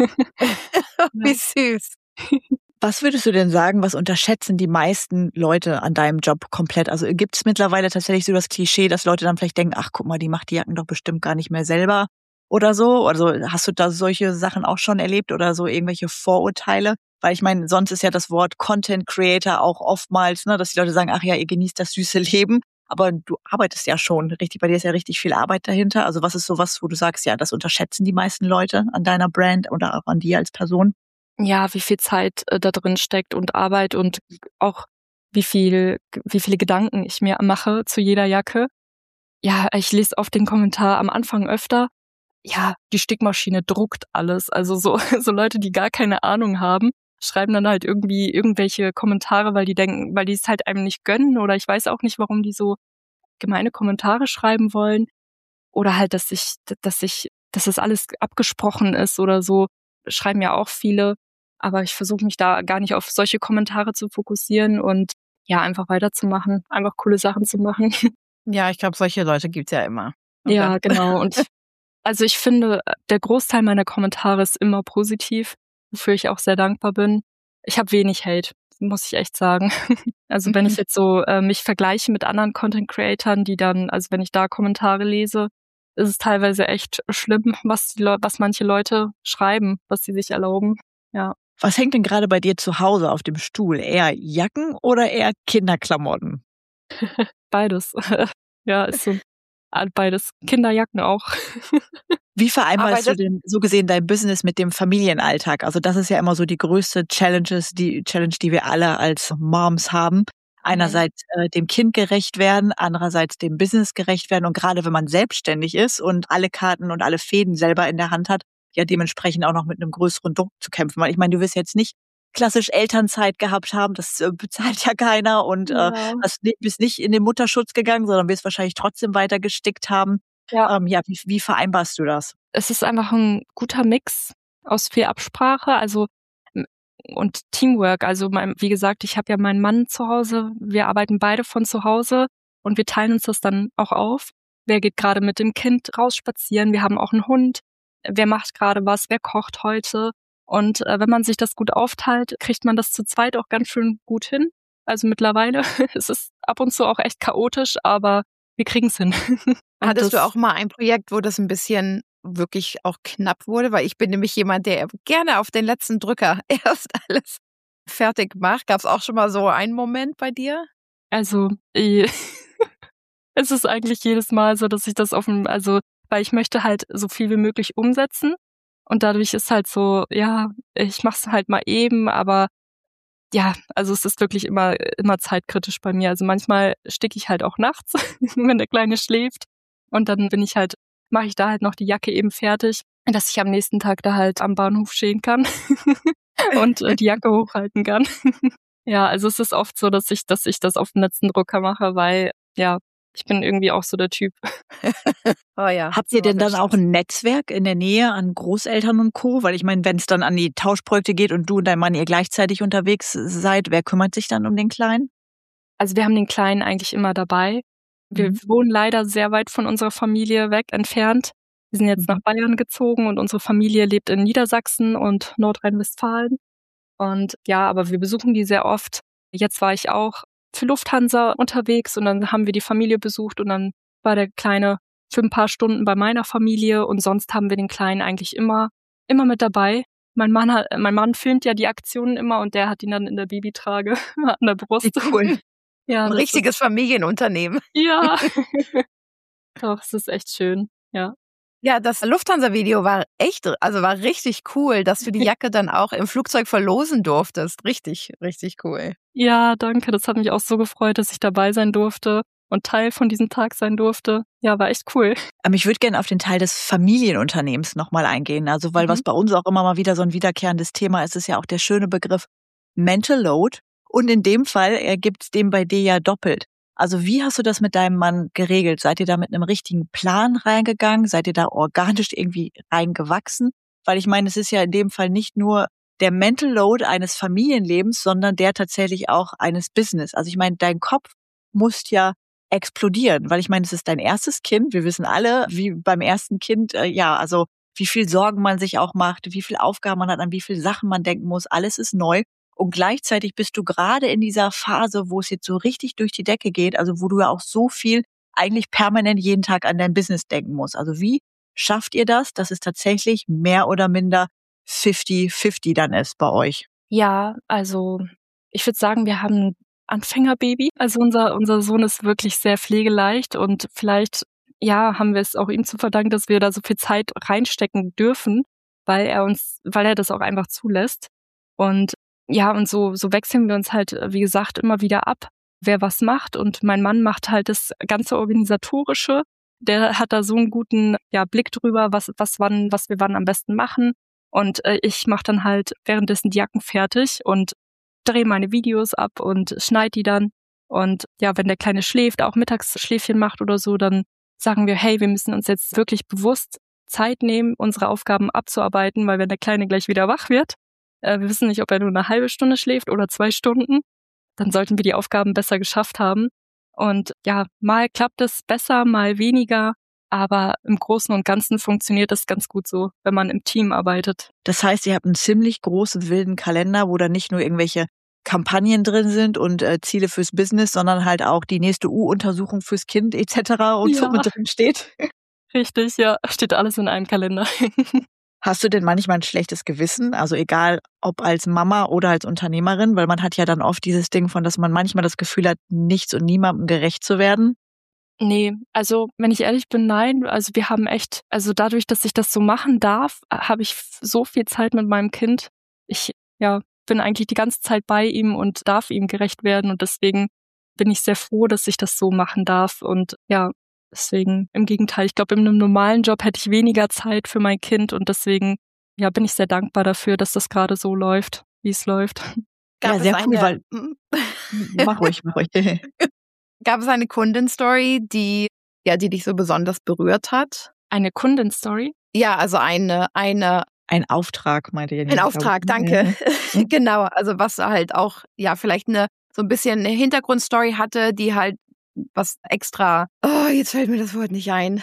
B: Wie süß.
A: Was würdest du denn sagen, was unterschätzen die meisten Leute an deinem Job komplett? Also gibt es mittlerweile tatsächlich so das Klischee, dass Leute dann vielleicht denken, ach guck mal, die macht die Jacken doch bestimmt gar nicht mehr selber oder so? Also hast du da solche Sachen auch schon erlebt oder so irgendwelche Vorurteile? Weil ich meine, sonst ist ja das Wort Content Creator auch oftmals, ne, dass die Leute sagen, ach ja, ihr genießt das süße Leben. Aber du arbeitest ja schon richtig, bei dir ist ja richtig viel Arbeit dahinter. Also was ist sowas, wo du sagst, ja, das unterschätzen die meisten Leute an deiner Brand oder auch an dir als Person?
D: Ja, wie viel Zeit äh, da drin steckt und Arbeit und auch wie viel, wie viele Gedanken ich mir mache zu jeder Jacke. Ja, ich lese oft den Kommentar am Anfang öfter. Ja, die Stickmaschine druckt alles. Also so, so Leute, die gar keine Ahnung haben, schreiben dann halt irgendwie irgendwelche Kommentare, weil die denken, weil die es halt einem nicht gönnen oder ich weiß auch nicht, warum die so gemeine Kommentare schreiben wollen oder halt, dass ich, dass ich, dass das alles abgesprochen ist oder so, schreiben ja auch viele, aber ich versuche mich da gar nicht auf solche Kommentare zu fokussieren und ja, einfach weiterzumachen, einfach coole Sachen zu machen.
B: Ja, ich glaube, solche Leute gibt's ja immer.
D: Okay. Ja, genau. Und also ich finde, der Großteil meiner Kommentare ist immer positiv, wofür ich auch sehr dankbar bin. Ich habe wenig Hate, muss ich echt sagen. Also mhm. wenn ich jetzt so äh, mich vergleiche mit anderen Content-Creatern, die dann, also wenn ich da Kommentare lese, ist es teilweise echt schlimm, was die Le- was manche Leute schreiben, was sie sich erlauben. Ja.
A: Was hängt denn gerade bei dir zu Hause auf dem Stuhl? Eher Jacken oder eher Kinderklamotten?
D: Beides. Ja, ist so beides. Kinderjacken auch.
A: Wie vereinbarst du denn so gesehen dein Business mit dem Familienalltag? Also das ist ja immer so die größte Challenges, die Challenge, die wir alle als Moms haben. Einerseits äh, dem Kind gerecht werden, andererseits dem Business gerecht werden. Und gerade wenn man selbstständig ist und alle Karten und alle Fäden selber in der Hand hat, ja dementsprechend auch noch mit einem größeren Druck zu kämpfen. Weil ich meine, du wirst jetzt nicht klassisch Elternzeit gehabt haben, das äh, bezahlt ja keiner und ja. äh, hast, bist nicht in den Mutterschutz gegangen, sondern wirst wahrscheinlich trotzdem weiter gestickt haben. Ja, ähm, ja wie, wie vereinbarst du das?
D: Es ist einfach ein guter Mix aus viel Absprache, also und Teamwork. Also mein, wie gesagt, ich habe ja meinen Mann zu Hause, wir arbeiten beide von zu Hause und wir teilen uns das dann auch auf. Wer geht gerade mit dem Kind raus spazieren? Wir haben auch einen Hund. Wer macht gerade was? Wer kocht heute? Und äh, wenn man sich das gut aufteilt, kriegt man das zu zweit auch ganz schön gut hin. Also mittlerweile es ist ab und zu auch echt chaotisch, aber wir kriegen es hin.
B: Hattest du auch mal ein Projekt, wo das ein bisschen wirklich auch knapp wurde? Weil ich bin nämlich jemand, der gerne auf den letzten Drücker erst alles fertig macht. Gab es auch schon mal so einen Moment bei dir?
D: Also äh, es ist eigentlich jedes Mal so, dass ich das auf dem, also weil ich möchte halt so viel wie möglich umsetzen. Und dadurch ist halt so, ja, ich mach's halt mal eben, aber ja, also es ist wirklich immer immer zeitkritisch bei mir. Also manchmal sticke ich halt auch nachts, wenn der Kleine schläft. Und dann bin ich halt, mache ich da halt noch die Jacke eben fertig, dass ich am nächsten Tag da halt am Bahnhof stehen kann und äh, die Jacke hochhalten kann. Ja, also es ist oft so, dass ich, dass ich das auf dem letzten Drucker mache, weil ja, ich bin irgendwie auch so der Typ.
A: Oh ja. Habt ihr denn dann auch ein Netzwerk in der Nähe an Großeltern und Co.? Weil ich meine, wenn es dann an die Tauschprojekte geht und du und dein Mann ihr gleichzeitig unterwegs seid, wer kümmert sich dann um den Kleinen?
D: Also wir haben den Kleinen eigentlich immer dabei. Wir mhm. wohnen leider sehr weit von unserer Familie weg entfernt. Wir sind jetzt mhm. nach Bayern gezogen und unsere Familie lebt in Niedersachsen und Nordrhein-Westfalen. Und ja, aber wir besuchen die sehr oft. Jetzt war ich auch für Lufthansa unterwegs und dann haben wir die Familie besucht und dann war der Kleine für ein paar Stunden bei meiner Familie und sonst haben wir den Kleinen eigentlich immer, immer mit dabei. Mein Mann hat, mein Mann filmt ja die Aktionen immer und der hat ihn dann in der Babytrage an der Brust.
B: Wie cool.
D: Ja,
B: Ein
D: das
B: richtiges
D: ist,
B: Familienunternehmen.
D: ja. Doch, es ist echt schön. Ja.
B: Ja, das Lufthansa-Video war echt, also war richtig cool, dass du die Jacke dann auch im Flugzeug verlosen durftest. Richtig, richtig cool.
D: Ja, danke. Das hat mich auch so gefreut, dass ich dabei sein durfte und Teil von diesem Tag sein durfte. Ja, war echt cool.
A: Ähm, Ich würde gerne auf den Teil des Familienunternehmens nochmal eingehen. Also, weil
B: Mhm.
A: was bei uns auch immer mal wieder so ein wiederkehrendes Thema ist, ist ja auch der schöne Begriff Mental Load. Und in dem Fall ergibt es den bei dir ja doppelt. Also, wie hast du das mit deinem Mann geregelt? Seid ihr da mit einem richtigen Plan reingegangen? Seid ihr da organisch irgendwie reingewachsen? Weil ich meine, es ist ja in dem Fall nicht nur der Mental Load eines Familienlebens, sondern der tatsächlich auch eines Business. Also ich meine, dein Kopf muss ja explodieren, weil ich meine, es ist dein erstes Kind. Wir wissen alle, wie beim ersten Kind, äh, ja, also wie viel Sorgen man sich auch macht, wie viel Aufgaben man hat, an wie viele Sachen man denken muss. Alles ist neu. Und gleichzeitig bist du gerade in dieser Phase, wo es jetzt so richtig durch die Decke geht, also wo du ja auch so viel eigentlich permanent jeden Tag an dein Business denken musst. Also wie schafft ihr das, dass es tatsächlich mehr oder minder fünfzig fünfzig dann ist bei euch?
D: Ja, also ich würde sagen, wir haben ein Anfängerbaby. Also unser, unser Sohn ist wirklich sehr pflegeleicht und vielleicht, ja, haben wir es auch ihm zu verdanken, dass wir da so viel Zeit reinstecken dürfen, weil er uns, weil er das auch einfach zulässt. Und ja, und so, so wechseln wir uns halt, wie gesagt, immer wieder ab, wer was macht. Und mein Mann macht halt das ganze Organisatorische. Der hat da so einen guten, ja, Blick drüber, was, was wann, was wir wann am besten machen. Und äh, ich mache dann halt währenddessen die Jacken fertig und drehe meine Videos ab und schneide die dann. Und ja, wenn der Kleine schläft, auch Mittagsschläfchen macht oder so, dann sagen wir, hey, wir müssen uns jetzt wirklich bewusst Zeit nehmen, unsere Aufgaben abzuarbeiten, weil wenn der Kleine gleich wieder wach wird, äh, wir wissen nicht, ob er nur eine halbe Stunde schläft oder zwei Stunden, dann sollten wir die Aufgaben besser geschafft haben. Und ja, mal klappt es besser, mal weniger. Aber im Großen und Ganzen funktioniert das ganz gut so, wenn man im Team arbeitet.
A: Das heißt, ihr habt einen ziemlich großen, wilden Kalender, wo dann nicht nur irgendwelche Kampagnen drin sind und äh, Ziele fürs Business, sondern halt auch die nächste U-Untersuchung fürs Kind et cetera und so
D: Ja.
A: mit drin steht.
D: Richtig, ja, steht alles in einem Kalender.
A: Hast du denn manchmal ein schlechtes Gewissen? Also egal, ob als Mama oder als Unternehmerin, weil man hat ja dann oft dieses Ding von, dass man manchmal das Gefühl hat, nichts und niemandem gerecht zu werden.
D: Nee, also wenn ich ehrlich bin, nein. Also wir haben echt, also dadurch, dass ich das so machen darf, habe ich so viel Zeit mit meinem Kind. Ich ja bin eigentlich die ganze Zeit bei ihm und darf ihm gerecht werden und deswegen bin ich sehr froh, dass ich das so machen darf und ja, deswegen im Gegenteil, ich glaube, in einem normalen Job hätte ich weniger Zeit für mein Kind und deswegen ja bin ich sehr dankbar dafür, dass das gerade so läuft, wie es läuft.
B: Gab
A: ja, sehr
B: es
A: cool,
B: eine,
A: weil mach ruhig, mach ruhig.
B: Gab es eine Kundenstory, die, ja, die dich so besonders berührt hat?
D: Eine Kundenstory?
B: Ja, also eine, eine,
A: Ein Auftrag, meinte ihr.
B: ein Auftrag, danke.
A: Ja.
B: Genau, also was halt auch, ja, vielleicht eine, so ein bisschen eine Hintergrundstory hatte, die halt was extra, oh, jetzt fällt mir das Wort nicht ein.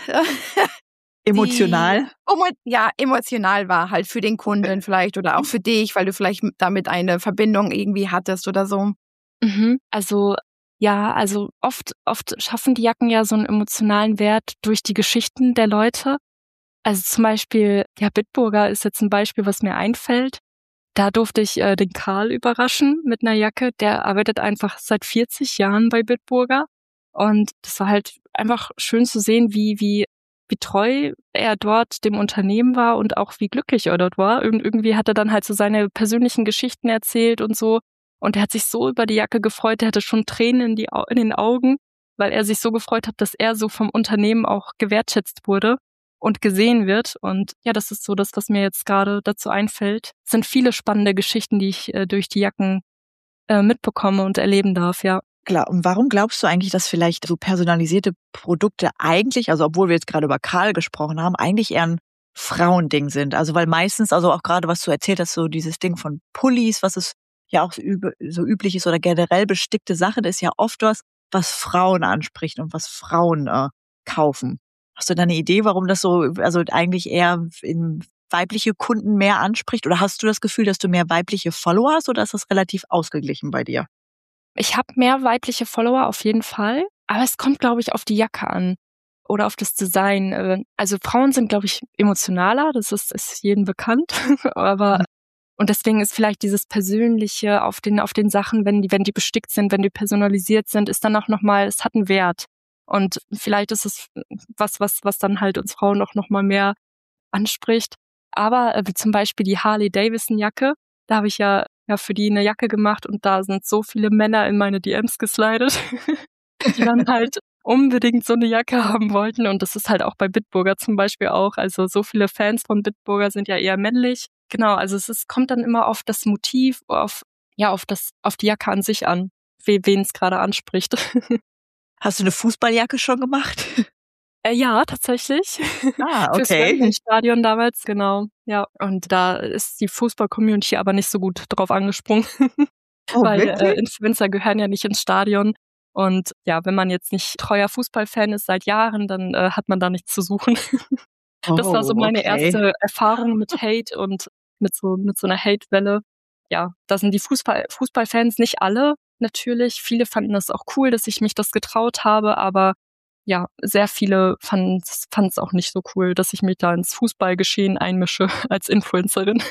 A: Emotional?
B: Die, emo- ja, emotional war halt für den Kunden vielleicht oder auch für dich, weil du vielleicht damit eine Verbindung irgendwie hattest oder so.
D: Mhm. Also ja, also oft, oft schaffen die Jacken ja so einen emotionalen Wert durch die Geschichten der Leute. Also zum Beispiel, ja, Bitburger ist jetzt ein Beispiel, was mir einfällt. Da durfte ich äh, den Karl überraschen mit einer Jacke. Der arbeitet einfach seit vierzig Jahren bei Bitburger. Und das war halt einfach schön zu sehen, wie, wie, wie treu er dort dem Unternehmen war und auch wie glücklich er dort war. Irgend, irgendwie hat er dann halt so seine persönlichen Geschichten erzählt und so. Und er hat sich so über die Jacke gefreut, er hatte schon Tränen in, die Au- in den Augen, weil er sich so gefreut hat, dass er so vom Unternehmen auch gewertschätzt wurde und gesehen wird. Und ja, das ist so das, was mir jetzt gerade dazu einfällt. Es sind viele spannende Geschichten, die ich äh, durch die Jacken äh, mitbekomme und erleben darf, ja.
A: Klar, und warum glaubst du eigentlich, dass vielleicht so personalisierte Produkte eigentlich, also obwohl wir jetzt gerade über Karl gesprochen haben, eigentlich eher ein Frauending sind? Also weil meistens, also auch gerade was du erzählt hast, so dieses Ding von Pullis, was es ja auch so, üb- so üblich ist oder generell bestickte Sache, das ist ja oft was, was Frauen anspricht und was Frauen äh, kaufen. Hast du da eine Idee, warum das so, also eigentlich eher in weibliche Kunden mehr anspricht? Oder hast du das Gefühl, dass du mehr weibliche Follower hast oder ist das relativ ausgeglichen bei dir?
D: Ich habe mehr weibliche Follower auf jeden Fall, aber es kommt, glaube ich, auf die Jacke an oder auf das Design. Äh, Also Frauen sind, glaube ich, emotionaler, das ist, ist jedem bekannt, aber Und deswegen ist vielleicht dieses Persönliche auf den, auf den Sachen, wenn die, wenn die bestickt sind, wenn die personalisiert sind, ist dann auch nochmal, es hat einen Wert. Und vielleicht ist es was, was, was dann halt uns Frauen auch nochmal mehr anspricht. Aber äh, wie zum Beispiel die Harley-Davidson-Jacke, da habe ich ja, ja für die eine Jacke gemacht und da sind so viele Männer in meine D Ms geslidet, die dann halt unbedingt so eine Jacke haben wollten. Und das ist halt auch bei Bitburger zum Beispiel auch. Also so viele Fans von Bitburger sind ja eher männlich. Genau, also es ist, kommt dann immer auf das Motiv, auf, ja, auf das, auf die Jacke an sich an, wen es gerade anspricht.
A: Hast du eine Fußballjacke schon gemacht?
D: Äh, ja, tatsächlich.
A: Ah,
D: Fürs
A: okay.
D: Wembley-Stadion damals, genau. Ja, und da ist die Fußball-Community aber nicht so gut drauf angesprungen,
A: Oh,
D: weil äh,
A: wirklich?
D: Influencer gehören ja nicht ins Stadion. Und ja, wenn man jetzt nicht treuer Fußballfan ist seit Jahren, dann äh, hat man da nichts zu suchen. Das war so
A: Oh,
D: meine
A: okay.
D: erste Erfahrung mit Hate und mit so mit so einer Hate-Welle. Ja, da sind die Fußball Fußballfans nicht alle natürlich. Viele fanden es auch cool, dass ich mich das getraut habe, aber ja, sehr viele fanden es auch nicht so cool, dass ich mich da ins Fußballgeschehen einmische als Influencerin.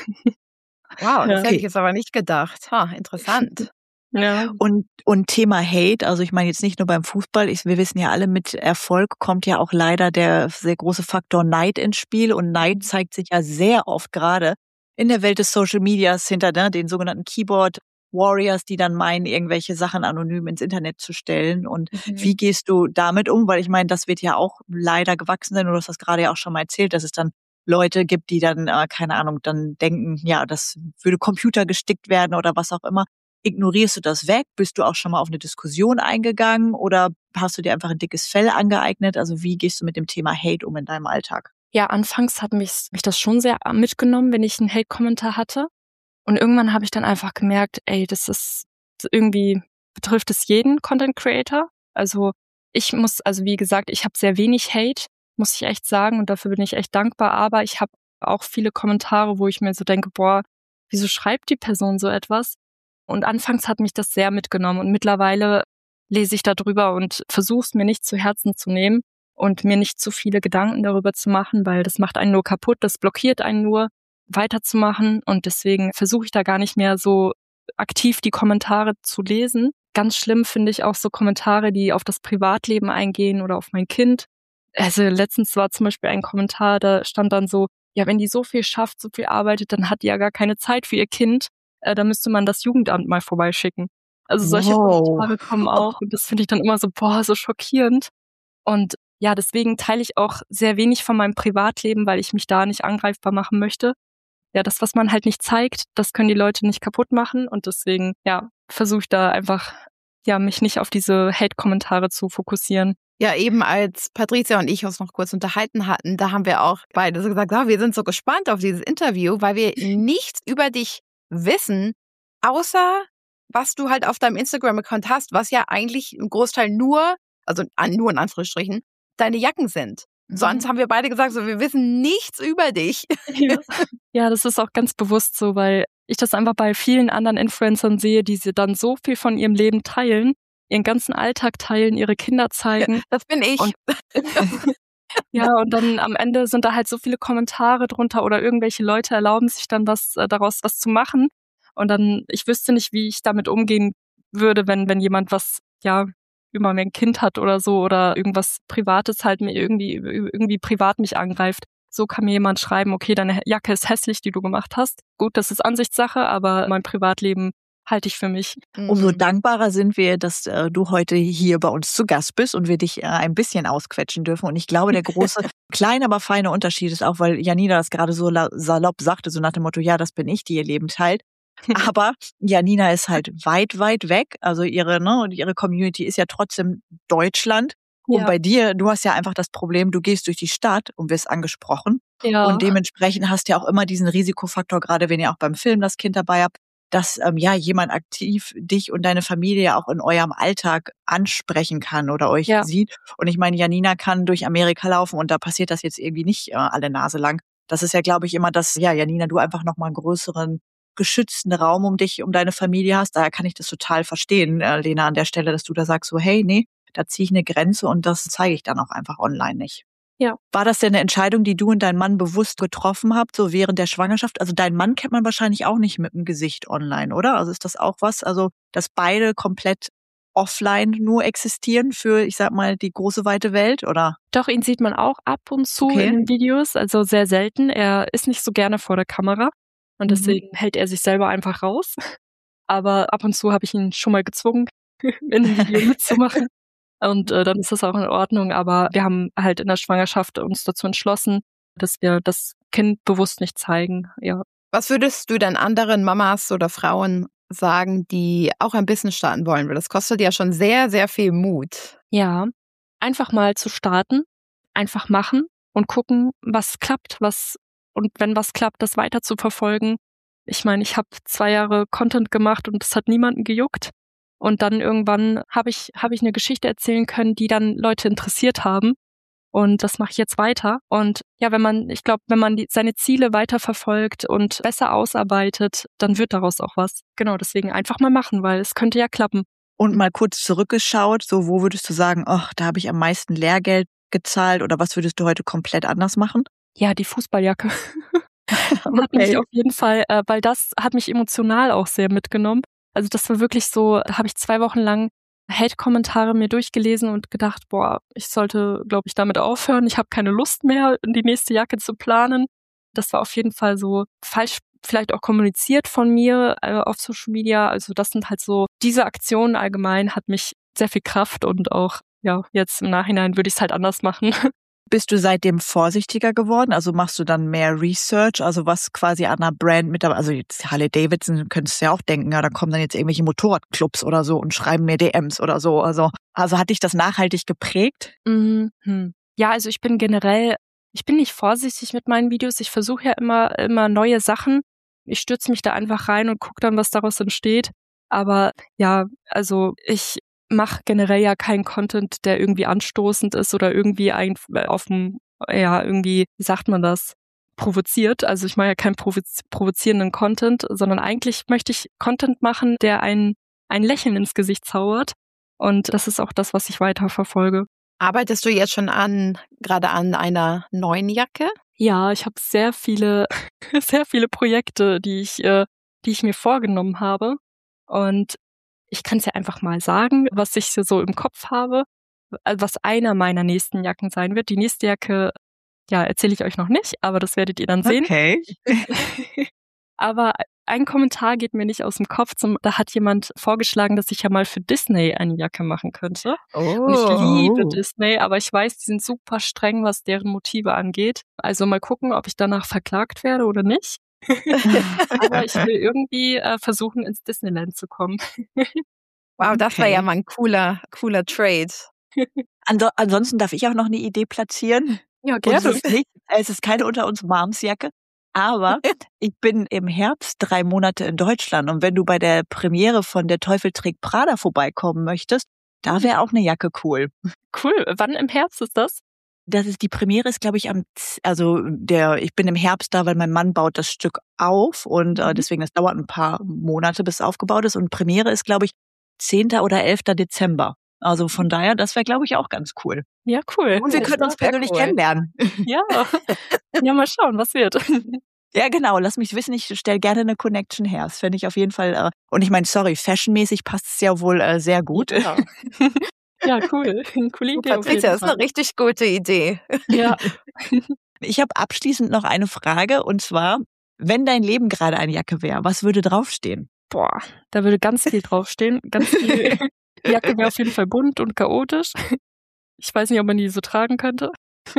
B: Wow, das
D: Ja.
B: hätte ich jetzt aber nicht gedacht. Ha, interessant.
D: Ja.
A: Und, und Thema Hate, also ich meine jetzt nicht nur beim Fußball, ich, wir wissen ja alle, mit Erfolg kommt ja auch leider der sehr große Faktor Neid ins Spiel und Neid zeigt sich ja sehr oft gerade in der Welt des Social Medias hinter ne, den sogenannten Keyboard Warriors, die dann meinen, irgendwelche Sachen anonym ins Internet zu stellen. Und
B: Mhm.
A: wie gehst du damit um? Weil ich meine, das wird ja auch leider gewachsen sein, du hast das gerade ja auch schon mal erzählt, dass es dann Leute gibt, die dann, äh, keine Ahnung, dann denken, ja, das würde Computer gestickt werden oder was auch immer. Ignorierst du das weg? Bist du auch schon mal auf eine Diskussion eingegangen oder hast du dir einfach ein dickes Fell angeeignet? Also wie gehst du mit dem Thema Hate um in deinem Alltag?
D: Ja, anfangs hat mich, mich das schon sehr mitgenommen, wenn ich einen Hate-Kommentar hatte. Und irgendwann habe ich dann einfach gemerkt, ey, das ist irgendwie, betrifft es jeden Content Creator. Also ich muss, also wie gesagt, ich habe sehr wenig Hate, muss ich echt sagen. Und dafür bin ich echt dankbar. Aber ich habe auch viele Kommentare, wo ich mir so denke, boah, wieso schreibt die Person so etwas? Und anfangs hat mich das sehr mitgenommen. Und mittlerweile lese ich da drüber und versuche es mir nicht zu Herzen zu nehmen und mir nicht zu viele Gedanken darüber zu machen, weil das macht einen nur kaputt, das blockiert einen nur, weiterzumachen. Und deswegen versuche ich da gar nicht mehr so aktiv die Kommentare zu lesen. Ganz schlimm finde ich auch so Kommentare, die auf das Privatleben eingehen oder auf mein Kind. Also letztens war zum Beispiel ein Kommentar, da stand dann so, ja, wenn die so viel schafft, so viel arbeitet, dann hat die ja gar keine Zeit für ihr Kind. Äh, da müsste man das Jugendamt mal vorbeischicken. Also solche
A: Wow.
D: Kommentare kommen auch und das finde ich dann immer so, boah, so schockierend. Und ja, deswegen teile ich auch sehr wenig von meinem Privatleben, weil ich mich da nicht angreifbar machen möchte. Ja, das, was man halt nicht zeigt, das können die Leute nicht kaputt machen und deswegen, ja, versuche ich da einfach, ja, mich nicht auf diese Hate-Kommentare zu fokussieren.
B: Ja, eben als Patricia und ich uns noch kurz unterhalten hatten, da haben wir auch beide so gesagt, oh, wir sind so gespannt auf dieses Interview, weil wir nichts über dich wissen, außer was du halt auf deinem Instagram-Account hast, was ja eigentlich im Großteil nur, also an, nur in Anführungsstrichen, deine Jacken sind. Sonst haben wir beide gesagt, so, wir wissen nichts über dich.
D: Ja. Ja, das ist auch ganz bewusst so, weil ich das einfach bei vielen anderen Influencern sehe, die sie dann so viel von ihrem Leben teilen, ihren ganzen Alltag teilen, ihre Kinder zeigen.
B: Das bin ich.
D: Und ja, und dann am Ende sind da halt so viele Kommentare drunter oder irgendwelche Leute erlauben sich dann was äh, daraus was zu machen. Und dann, ich wüsste nicht, wie ich damit umgehen würde, wenn wenn jemand was, ja, über mein Kind hat oder so oder irgendwas Privates halt mir irgendwie irgendwie privat mich angreift. So kann mir jemand schreiben, okay, deine Jacke ist hässlich, die du gemacht hast. Gut, das ist Ansichtssache, aber mein Privatleben halte ich für mich.
A: Umso dankbarer sind wir, dass äh, du heute hier bei uns zu Gast bist und wir dich äh, ein bisschen ausquetschen dürfen. Und ich glaube, der große, kleine, aber feine Unterschied ist auch, weil Janina das gerade so salopp sagte, so nach dem Motto, ja, das bin ich, die ihr Leben teilt. Aber Janina ist halt weit, weit weg. Also ihre, ne, und ihre Community ist ja trotzdem Deutschland. Und
D: Ja.
A: bei dir, du hast ja einfach das Problem, du gehst durch die Stadt und wirst angesprochen.
D: Ja.
A: Und dementsprechend hast du ja auch immer diesen Risikofaktor, gerade wenn ihr auch beim Film das Kind dabei habt, dass ähm, ja jemand aktiv dich und deine Familie auch in eurem Alltag ansprechen kann oder euch
D: Ja.
A: sieht. Und ich meine, Janina kann durch Amerika laufen und da passiert das jetzt irgendwie nicht äh, alle Nase lang. Das ist ja, glaube ich, immer das, ja, Janina, du einfach nochmal einen größeren geschützten Raum um dich, um deine Familie hast. Daher kann ich das total verstehen, äh, Lena, an der Stelle, dass du da sagst so, hey, nee, da ziehe ich eine Grenze und das zeige ich dann auch einfach online nicht.
D: Ja.
A: War das denn eine Entscheidung, die du und dein Mann bewusst getroffen habt, so während der Schwangerschaft? Also dein Mann kennt man wahrscheinlich auch nicht mit dem Gesicht online, oder? Also ist das auch was, also dass beide komplett offline nur existieren für, ich sag mal, die große weite Welt, oder?
D: Doch, ihn sieht man auch ab und zu
A: Okay.
D: in den Videos, also sehr selten. Er ist nicht so gerne vor der Kamera und
A: Mhm.
D: deswegen hält er sich selber einfach raus. Aber ab und zu habe ich ihn schon mal gezwungen, in einem Video mitzumachen. Und äh, dann ist das auch in Ordnung. Aber wir haben halt in der Schwangerschaft uns dazu entschlossen, dass wir das Kind bewusst nicht zeigen. Ja.
B: Was würdest du denn anderen Mamas oder Frauen sagen, die auch ein Business starten wollen? Weil das kostet ja schon sehr, sehr viel Mut.
D: Ja, einfach mal zu starten, einfach machen und gucken, was klappt, was und wenn was klappt, das weiter zu verfolgen. Ich meine, ich habe zwei Jahre Content gemacht und es hat niemanden gejuckt. Und dann irgendwann habe ich habe ich eine Geschichte erzählen können, die dann Leute interessiert haben. Und das mache ich jetzt weiter. Und ja, wenn man, ich glaube, wenn man die, seine Ziele weiterverfolgt und besser ausarbeitet, dann wird daraus auch was. Genau, deswegen einfach mal machen, weil es könnte ja klappen.
A: Und mal kurz zurückgeschaut, so wo würdest du sagen, ach, da habe ich am meisten Lehrgeld gezahlt oder was würdest du heute komplett anders machen?
D: Ja, die Fußballjacke. Hat mich auf jeden Fall, äh, weil das hat mich emotional auch sehr mitgenommen. Also das war wirklich so, da habe ich zwei Wochen lang Hate-Kommentare mir durchgelesen und gedacht, boah, ich sollte, glaube ich, damit aufhören. Ich habe keine Lust mehr, die nächste Jacke zu planen. Das war auf jeden Fall so falsch vielleicht auch kommuniziert von mir äh, auf Social Media. Also das sind halt so, diese Aktion allgemein hat mich sehr viel Kraft und auch, ja, jetzt im Nachhinein würde ich es halt anders machen.
A: Bist du seitdem vorsichtiger geworden? Also machst du dann mehr Research, also was quasi an einer Brand mit dabei, also jetzt Harley Davidson, könntest du ja auch denken, ja, da kommen dann jetzt irgendwelche Motorradclubs oder so und schreiben mir D Ms oder so. Also, also hat dich das nachhaltig geprägt?
D: Mhm. Ja, also ich bin generell, ich bin nicht vorsichtig mit meinen Videos. Ich versuche ja immer, immer neue Sachen. Ich stürze mich da einfach rein und gucke dann, was daraus entsteht. Aber ja, also ich mache generell ja keinen Content, der irgendwie anstoßend ist oder irgendwie ein, auf dem, ja, irgendwie, wie sagt man das, provoziert. Also ich mache ja keinen provoz- provozierenden Content, sondern eigentlich möchte ich Content machen, der ein, ein Lächeln ins Gesicht zaubert. Und das ist auch das, was ich weiter verfolge.
B: Arbeitest du jetzt schon an, gerade an einer neuen Jacke?
D: Ja, ich habe sehr viele, sehr viele Projekte, die ich, äh, die ich mir vorgenommen habe. Und ich kann es ja einfach mal sagen, was ich so im Kopf habe, was einer meiner nächsten Jacken sein wird. Die nächste Jacke, ja, erzähle ich euch noch nicht, aber das werdet ihr dann sehen.
A: Okay.
D: Aber ein Kommentar geht mir nicht aus dem Kopf. Zum, da hat jemand vorgeschlagen, dass ich ja mal für Disney eine Jacke machen könnte.
B: Oh.
D: Und ich liebe Disney, aber ich weiß, die sind super streng, was deren Motive angeht. Also mal gucken, ob ich danach verklagt werde oder nicht. Aber ich will irgendwie äh, versuchen, ins Disneyland zu kommen.
B: Wow, das
A: Okay.
B: war ja mal ein cooler, cooler Trade.
A: Anso- ansonsten darf ich auch noch eine Idee platzieren.
D: Ja,
A: Und es ist nicht, es ist keine unter uns Moms-Jacke, aber ich bin im Herbst drei Monate in Deutschland und wenn du bei der Premiere von Der Teufel trägt Prada vorbeikommen möchtest, da wäre auch eine Jacke cool.
D: Cool. Wann im Herbst ist das?
A: Das ist die Premiere ist, glaube ich, am, Z- also der, ich bin im Herbst da, weil mein Mann baut das Stück auf und äh, deswegen, das dauert ein paar Monate, bis es aufgebaut ist und Premiere ist, glaube ich, zehnten oder elften Dezember. Also von daher, das wäre, glaube ich, auch ganz cool.
D: Ja, cool.
A: Und wir
B: Das
A: können
B: ist
A: uns
B: sehr
A: persönlich
B: cool.
A: kennenlernen.
D: Ja. Ja, mal schauen, was wird.
A: Ja, genau. Lass mich wissen. Ich stelle gerne eine Connection her. Das fände ich auf jeden Fall. Äh, und ich meine, sorry, fashionmäßig passt es ja wohl äh, sehr gut.
D: Ja, ja cool. Coole Idee. auf
B: Patricia,
D: jeden
B: das ist eine
D: Fall.
B: richtig gute Idee.
D: Ja.
A: Ich habe abschließend noch eine Frage und zwar, wenn dein Leben gerade eine Jacke wäre, was würde draufstehen?
D: Boah, da würde ganz viel draufstehen. Ganz viel. Die Jacke wäre auf jeden Fall bunt und chaotisch. Ich weiß nicht, ob man die so tragen könnte.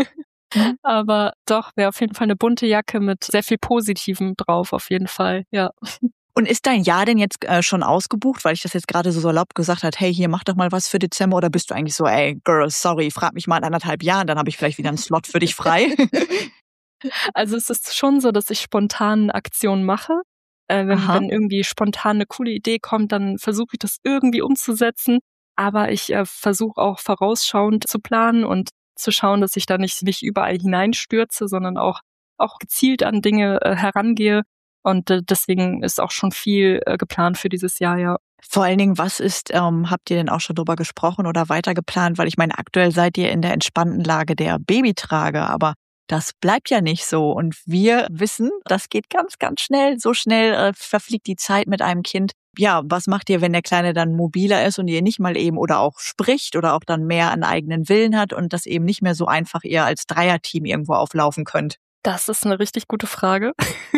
D: Aber doch, wäre auf jeden Fall eine bunte Jacke mit sehr viel Positivem drauf, auf jeden Fall. Ja.
A: Und ist dein Jahr denn jetzt äh, schon ausgebucht, weil ich das jetzt gerade so salopp gesagt hat, hey, hier, mach doch mal was für Dezember oder bist du eigentlich so, ey, Girl, sorry, frag mich mal in anderthalb Jahren, dann habe ich vielleicht wieder einen Slot für dich frei?
D: Also es ist schon so, dass ich spontan Aktionen mache. Äh, wenn,
A: Aha.
D: wenn irgendwie spontan eine coole Idee kommt, dann versuche ich das irgendwie umzusetzen. Aber ich äh, versuche auch vorausschauend zu planen und zu schauen, dass ich da nicht, nicht überall hineinstürze, sondern auch, auch gezielt an Dinge äh, herangehe. Und äh, deswegen ist auch schon viel äh, geplant für dieses Jahr, ja.
A: Vor allen Dingen, was ist, ähm, habt ihr denn auch schon drüber gesprochen oder weiter geplant? Weil ich meine, aktuell seid ihr in der entspannten Lage der Babytrage, aber das bleibt ja nicht so. Und wir wissen, das geht ganz, ganz schnell. So schnell äh, verfliegt die Zeit mit einem Kind. Ja, was macht ihr, wenn der Kleine dann mobiler ist und ihr nicht mal eben oder auch spricht oder auch dann mehr einen eigenen Willen hat und das eben nicht mehr so einfach ihr als Dreierteam irgendwo auflaufen könnt?
D: Das ist eine richtig gute Frage.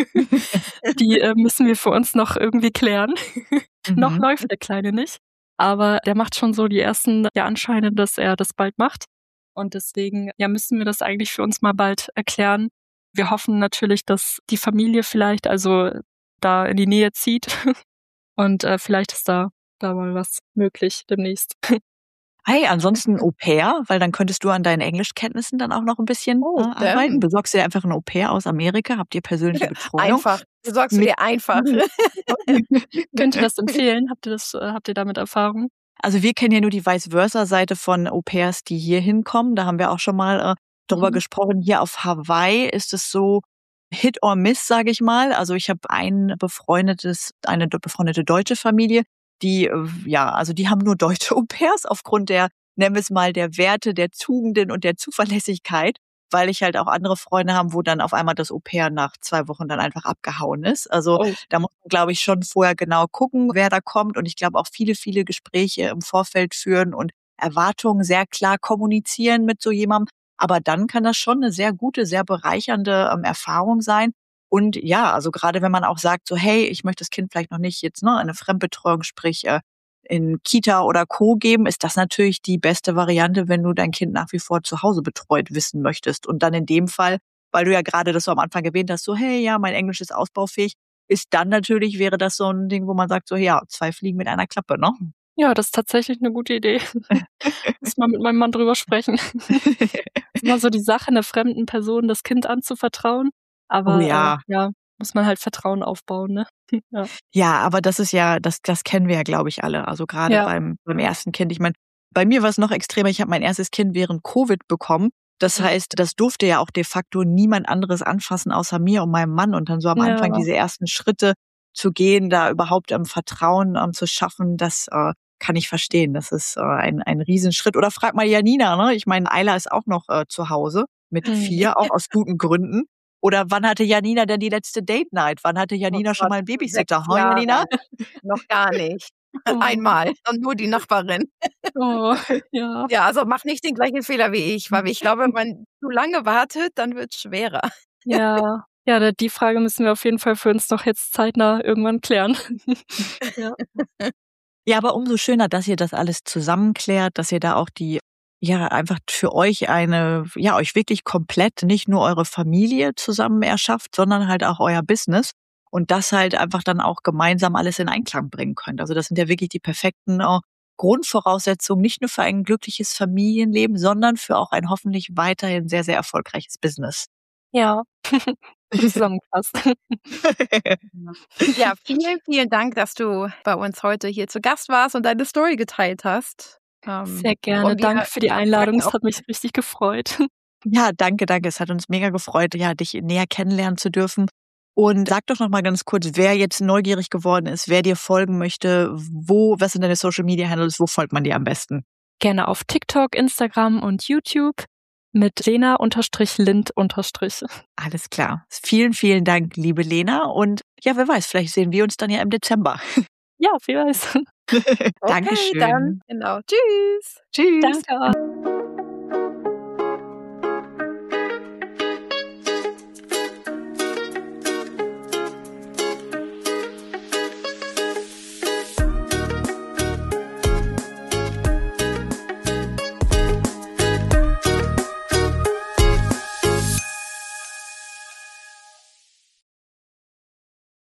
D: Die äh, müssen wir für uns noch irgendwie klären. Mhm. Noch läuft der Kleine nicht, aber der macht schon so die ersten ja, Anscheine, dass er das bald macht. Und deswegen ja, müssen wir das eigentlich für uns mal bald erklären. Wir hoffen natürlich, dass die Familie vielleicht also da in die Nähe zieht und äh, vielleicht ist da, da mal was möglich demnächst.
A: Hey, ansonsten Au-pair, weil dann könntest du an deinen Englischkenntnissen dann auch noch ein bisschen
B: Oh,
A: äh, arbeiten.
B: ähm.
A: Besorgst du dir einfach ein Au-pair aus Amerika? Habt ihr persönliche Betreuung?
B: Einfach. Besorgst du
A: Mit-
B: dir einfach.
D: Könnt ihr das empfehlen? Habt ihr das, äh, habt ihr damit Erfahrung?
A: Also wir kennen ja nur die Vice-Versa-Seite von Au-pairs, die hier hinkommen. Da haben wir auch schon mal äh, drüber
D: Mhm.
A: gesprochen. Hier auf Hawaii ist es so Hit or Miss, sage ich mal. Also ich habe ein befreundetes, eine do- befreundete deutsche Familie, die, äh, ja, also die haben nur deutsche Au-pairs aufgrund der, nennen wir es mal, der Werte, der Tugenden und der Zuverlässigkeit, weil ich halt auch andere Freunde habe, wo dann auf einmal das Au-pair nach zwei Wochen dann einfach abgehauen ist. Also
B: Oh.
A: da muss man, glaube ich, schon vorher genau gucken, wer da kommt. Und ich glaube auch viele, viele Gespräche im Vorfeld führen und Erwartungen sehr klar kommunizieren mit so jemandem. Aber dann kann das schon eine sehr gute, sehr bereichernde ähm, Erfahrung sein. Und ja, also gerade wenn man auch sagt, so hey, ich möchte das Kind vielleicht noch nicht jetzt ne eine Fremdbetreuung, sprich äh, in Kita oder Co. geben, ist das natürlich die beste Variante, wenn du dein Kind nach wie vor zu Hause betreut wissen möchtest. Und dann in dem Fall, weil du ja gerade das so am Anfang erwähnt hast, so hey, ja, mein Englisch ist ausbaufähig, ist dann natürlich, wäre das so ein Ding, wo man sagt, so ja, zwei Fliegen mit einer Klappe, ne?
D: Ja, das ist tatsächlich eine gute Idee. Muss mal mit meinem Mann drüber sprechen. Ist immer so die Sache, einer fremden Person das Kind anzuvertrauen. Aber
A: Oh ja.
D: äh, ja, muss man halt Vertrauen aufbauen, ne? Ja.
A: Ja, aber das ist ja, das, das kennen wir ja, glaube ich, alle. Also gerade
D: Ja.
A: beim, beim ersten Kind. Ich meine, bei mir war es noch extremer. Ich habe mein erstes Kind während Covid bekommen. Das
D: Mhm.
A: heißt, das durfte ja auch de facto niemand anderes anfassen außer mir und meinem Mann. Und dann so am Anfang
D: Ja.
A: diese ersten Schritte zu gehen, da überhaupt ähm, Vertrauen ähm, zu schaffen, das äh, kann ich verstehen. Das ist äh, ein, ein Riesenschritt. Oder frag mal Janina, ne? Ich meine, Ayla ist auch noch äh, zu Hause mit
D: Mhm.
A: vier, auch aus guten Gründen. Oder wann hatte Janina denn die letzte Date Night? Wann hatte Janina
B: Oh
A: schon
B: Gott,
A: mal einen
B: sechs
A: Babysitter? Ha,
B: Jahre.
A: Janina?
B: Noch gar nicht.
D: Oh.
B: Einmal. Und nur die Nachbarin.
D: Oh, ja.
B: Ja, also mach nicht den gleichen Fehler wie ich, weil ich glaube, wenn man zu lange wartet, dann wird's schwerer.
D: Ja. Ja, da- die Frage müssen wir auf jeden Fall für uns noch jetzt zeitnah irgendwann klären. Ja.
A: Ja, aber umso schöner, dass ihr das alles zusammenklärt, dass ihr da auch die, ja, einfach für euch eine, ja, euch wirklich komplett nicht nur eure Familie zusammen erschafft, sondern halt auch euer Business und das halt einfach dann auch gemeinsam alles in Einklang bringen könnt. Also das sind ja wirklich die perfekten äh, Grundvoraussetzungen, nicht nur für ein glückliches Familienleben, sondern für auch ein hoffentlich weiterhin sehr, sehr erfolgreiches Business.
D: Ja. Gut zusammengefasst.
B: Ja, vielen, vielen Dank, dass du bei uns heute hier zu Gast warst und deine Story geteilt hast. Ähm,
D: Sehr gerne.
B: und wir-
D: Danke für die
B: ja,
D: Einladung. Es
B: auch-
D: hat mich richtig gefreut.
A: Ja, danke, danke. Es hat uns mega gefreut, ja, dich näher kennenlernen zu dürfen. Und sag doch noch mal ganz kurz, wer jetzt neugierig geworden ist, wer dir folgen möchte, wo, was sind deine Social Media Handles, wo folgt man dir am besten?
D: Gerne auf TikTok, Instagram und YouTube mit Lena-Lind-.
A: Alles klar. Vielen, vielen Dank, liebe Lena. Und ja, wer weiß, vielleicht sehen wir uns dann ja im Dezember.
D: Ja, wer weiß.
B: Okay,
A: Dankeschön.
B: dann, genau. Tschüss.
A: Tschüss.
D: Danke.